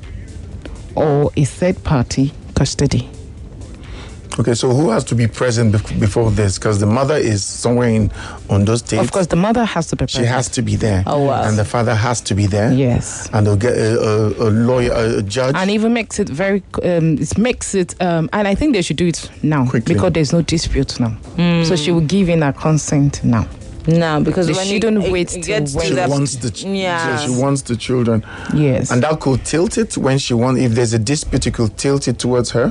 or a third-party custody. Okay, so who has to be present bef- before this? Because the mother is somewhere in Ondo State. Of course, the mother has to be present. She has to be there. Oh, wow. And the father has to be there. Yes. And they'll get a, a, a lawyer, a, a judge. And even makes it very, um, it makes it, um, and I think they should do it now. Quickly. Because there's no dispute now. Mm. So she will give in her consent now. No, because they when shouldn't it, wait it till gets when she that, wants the ch- yeah. so she wants the children. Yes. And that could tilt it when she wants. If there's a dispute, it could tilt it towards her.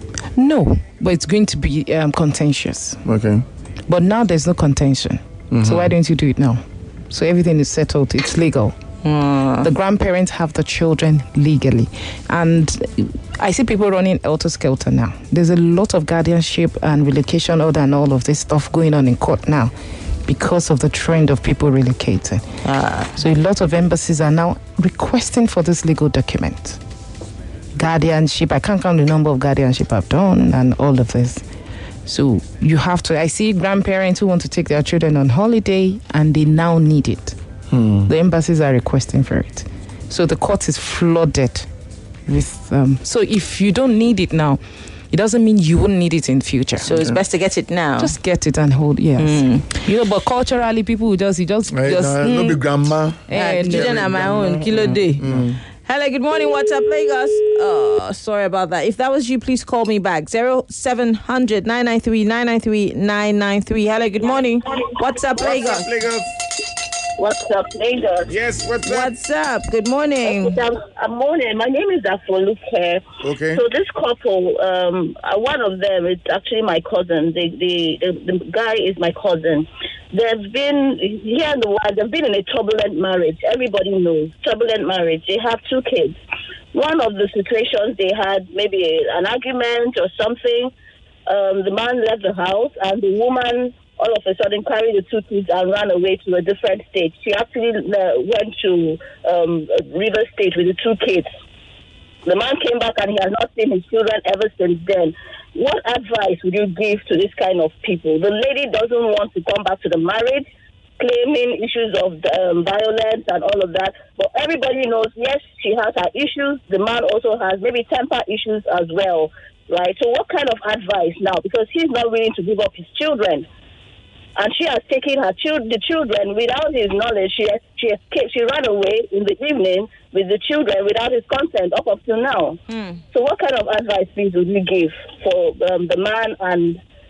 No, but it's going to be um, contentious. Okay. But now there's no contention. Mm-hmm. So why don't you do it now? So everything is settled. It's legal. Mm. The grandparents have the children legally. And I see people running helter-skelter now. There's a lot of guardianship and relocation order and all of this stuff going on in court now because of the trend of people relocating. Ah. So a lot of embassies are now requesting for this legal document. Guardianship, I can't count the number of guardianship I've done and all of this. So you have to, I see grandparents who want to take their children on holiday and they now need it. Hmm. The embassies are requesting for it. So the court is flooded with, um, so if you don't need it now, it doesn't mean you won't need it in future. So okay. It's best to get it now. Just get it and hold, yes. Mm. You know, but culturally, people will just, you just, right, just. No, mm, no be grandma. Eh, children are my own, kilo day. Mm. Hello, good morning. What's up, Lagos? Oh, sorry about that. If that was you, please call me back. zero seven hundred nine nine three nine nine three nine nine three. Hello, good morning. What's up, Lagos? What's up, Lagos? What's up, Lagos? Yes, what's up? What's up? Good morning. Good morning. My name is Afoluke. Okay. So this couple, um, uh, one of them is actually my cousin. The, the the the guy is my cousin. They've been here in the world. They've been in a turbulent marriage. Everybody knows turbulent marriage. They have two kids. One of the situations they had maybe a, an argument or something. Um, the man left the house and the woman all of a sudden carried the two kids and ran away to a different state. She actually uh, went to um, River State with the two kids. The man came back and he has not seen his children ever since then. What advice would you give to this kind of people? The lady doesn't want to come back to the marriage, claiming issues of um, violence and all of that. But everybody knows, yes, she has her issues. The man also has maybe temper issues as well, right? So what kind of advice now? Because he's not willing to give up his children. And she has taken her children, the children without his knowledge. She she escaped. She ran away in the evening with the children without his consent up until now. Mm. So, what kind of advice, please, would you give for um, the man and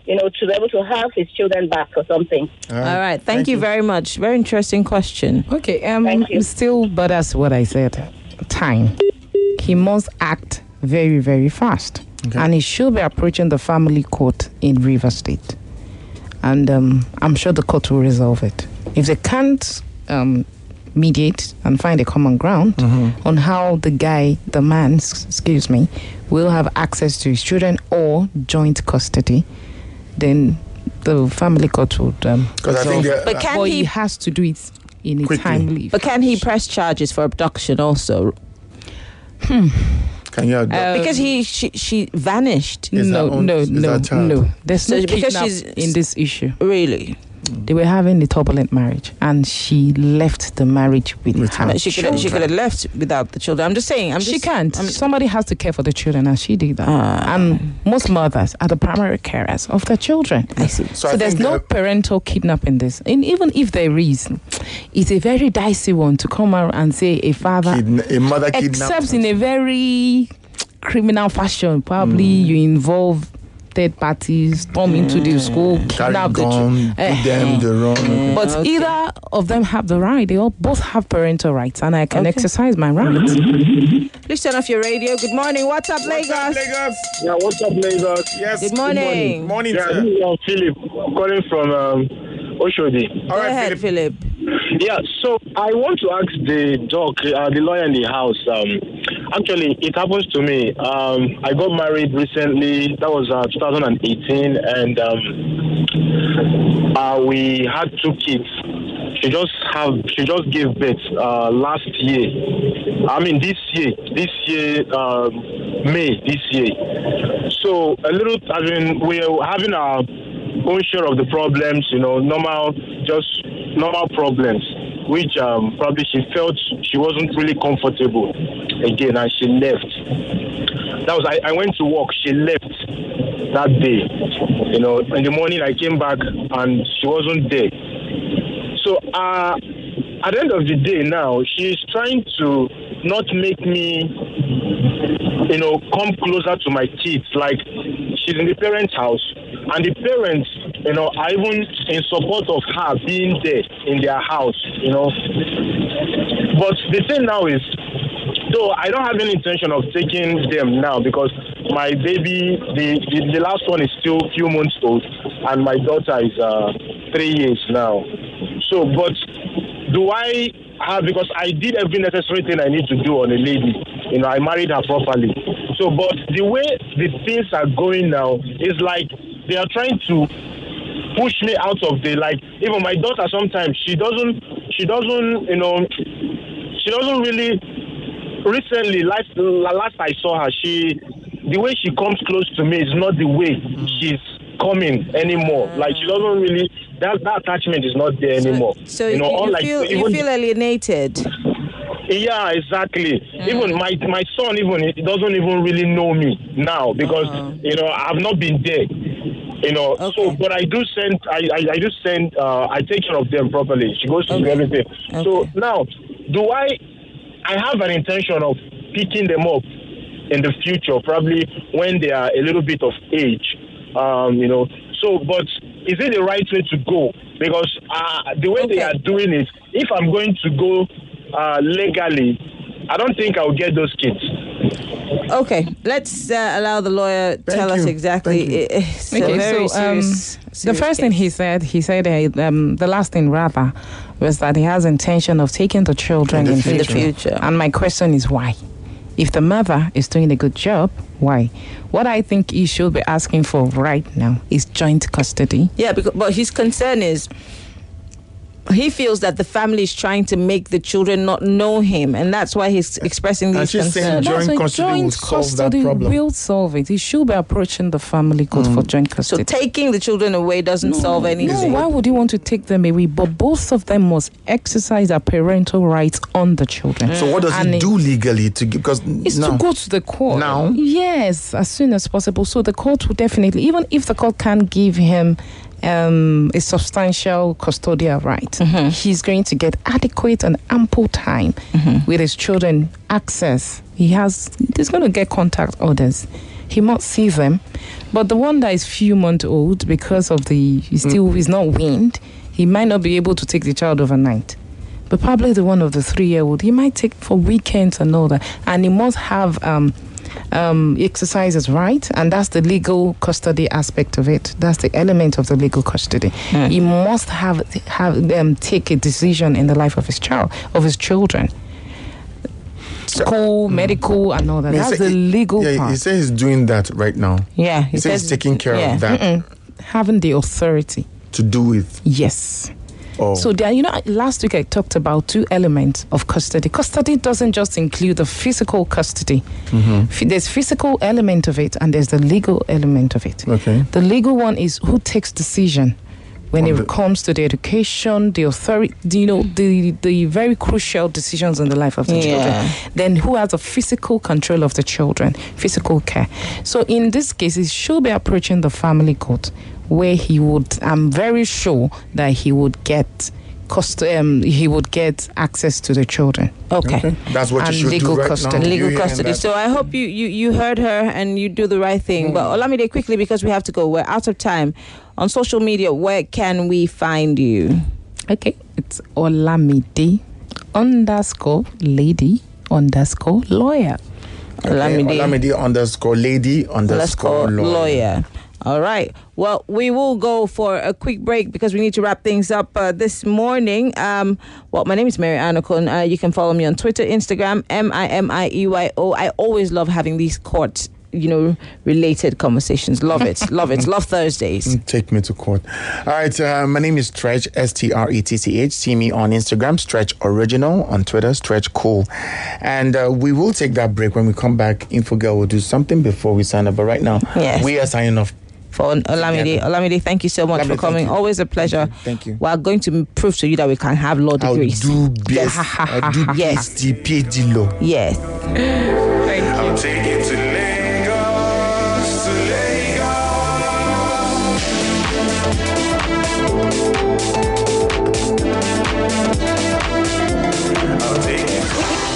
you know, to be able to have his children back or something. All right. All right. Thank, Thank you, you very much. Very interesting question. Okay. Um, still, but that's what I said. Time. He must act very, very fast. Okay. And he should be approaching the family court in River State. And um, I'm sure the court will resolve it. If they can't um, mediate and find a common ground mm-hmm. on how the guy, the man, excuse me, will have access to his children or joint custody, then the family court would um, I think but can but he, he has to do it in a quickly. timely But can he press charges for abduction also? Hmm. Can you uh, because he she, she vanished. Is no, own, no, no, no. There's so no because kidnap she's in this issue. Really? They were having a turbulent marriage, and she left the marriage with, with her. She could have, she could have left without the children. I'm just saying. I'm she just, can't. I'm, Somebody has to care for the children, and she did that. Uh, and most mothers are the primary carers of their children. I see. So, So there's no that, parental kidnapping in this. And even if there is, it's a very dicey one to come out and say a father, kidna- a mother kidnapped. except in a very criminal fashion. Probably mm. you involve third parties, storm mm. into the school, kidnap the children. Uh, them the wrong. Mm. But okay. either of them have the right. They all both have parental rights, and I can okay. exercise my rights. Please turn off your radio. Good morning. What's up, Lagos? What's up, Lagos? Yeah, what's up, Lagos? Yes. Good morning. Good morning, yeah, sir. this is uh, Philip. I'm calling from um, Oshodi. All Go right, ahead, Philip. Philip. Yeah, so I want to ask the doc, uh, the lawyer in the house. Um, actually, it happens to me. Um, I got married recently. That was uh, twenty eighteen, and um, uh, we had two kids. She just have she just gave birth uh, last year. I mean this year, this year uh, May this year. So a little. I mean, we're having our own share of the problems. You know, normal, just normal problems, which um, probably she felt she wasn't really comfortable again, and she left. That was I, I went to work. She left that day. You know, in the morning I came back and she wasn't there. So uh, at the end of the day now, she's trying to not make me, you know, come closer to my kids. Like, she's in the parents' house, and the parents, you know, are even in support of her being there in their house, you know. But the thing now is, though I don't have any intention of taking them now, because my baby, the, the, the last one is still a few months old, and my daughter is uh, three years now. So, but do I have, because I did every necessary thing I need to do on a lady, you know, I married her properly. So, but the way the things are going now is like they are trying to push me out of the, like, even my daughter sometimes, she doesn't, she doesn't, you know, she doesn't really, recently, last, last I saw her, she, the way she comes close to me is not the way she's coming anymore. Like, she doesn't really, that, that attachment is not there so, anymore. So you, know, you, unlike, feel, even, you feel alienated. Yeah, exactly. Mm. Even my my son, even he doesn't even really know me now, because uh-huh. you know I've not been there. You know, okay. so but I do send, I I, I do send, uh, I take care of them properly. She goes to okay. everything. Okay. So now, do I? I have an intention of picking them up in the future, probably when they are a little bit of age. Um, you know, so but is it the right way to go? Because uh, the way okay. they are doing it, if I'm going to go uh, legally, I don't think I'll get those kids. Okay, let's uh, allow the lawyer to tell you. us exactly. It's a okay, very so um, serious, the serious first case. thing he said, he said uh, um, the last thing rather was that he has intention of taking the children in the in future. In the future. And my question is why? If the mother is doing a good job, why? What I think he should be asking for right now is joint custody. Yeah, because, but his concern is he feels that the family is trying to make the children not know him, and that's why he's expressing And these she's saying concerns. joint That's why custody will joint solve that custody problem. will solve it. He should be approaching the family court Mm. for joint So custody. taking the children away doesn't No, solve anything. No, why would you want to take them away? But both of them must exercise their parental rights on the children. So what does And he it- do legally to give? Because It's now, to go to the court. Now? Yes, as soon as possible. So the court will definitely, even if the court can't give him um, a substantial custodial right, Mm-hmm. he's going to get adequate and ample time Mm-hmm. with his children access. He has, he's going to get contact orders. he must see them. But the one that is few months old, because of the he still mm. is not weaned, he might not be able to take the child overnight. But probably the one of the three-year-old, he might take for weekends and all that. And he must have um, um, exercises, right? And that's the legal custody aspect of it. That's the element of the legal custody. Mm. He must have have them um, take a decision in the life of his child, of his children. School, medical, and all that. He That's say, the legal yeah, part. He says he's doing that right now. Yeah, he, he says he's taking care yeah. of that. Mm-mm. Having the authority to do it. Yes. Oh. So there, you know, last week I talked about two elements of custody. Custody doesn't just include the physical custody. Mm-hmm. There's physical element of it, and there's the legal element of it. Okay. The legal one is who takes decision when On it the- comes to the education, the authority, you know, the the very crucial decisions in the life of the yeah. children. Then who has a physical control of the children, physical care. So in this case, he should be approaching the family court, where he would, I'm very sure that he would get cost, um, he would get access to the children. Okay. okay. That's what and you should legal do right custody. now. Legal custody. So I hope you, you, you heard her and you do the right thing. Mm. But Olamide, quickly, because we have to go. We're out of time. On social media, where can we find you? Okay. It's Olamide underscore lady underscore lawyer. Okay. Olamide. Olamide underscore lady underscore lawyer. lawyer. All right. Well, we will go for a quick break because we need to wrap things up uh, this morning. Um, well, my name is Mary Anokun. Uh, you can follow me on Twitter, Instagram, M I M I E Y O. I always love having these court, you know, related conversations. Love it. Love it. Love Thursdays. Take me to court. All right. Uh, my name is Stretch, S T R E T C H. See me on Instagram, Stretch Original. On Twitter, Stretch Cool. And uh, we will take that break. When we come back, Infogirl will do something before we sign up. But right now, yes. we are signing off. For Olamide, Olamide, thank you so much Olamide, for coming. Always a pleasure. Thank you. We are going to prove to you that we can have law degrees. I'll do yes. I'll do yes. P H D law. Yes. Thank you. I'll take it to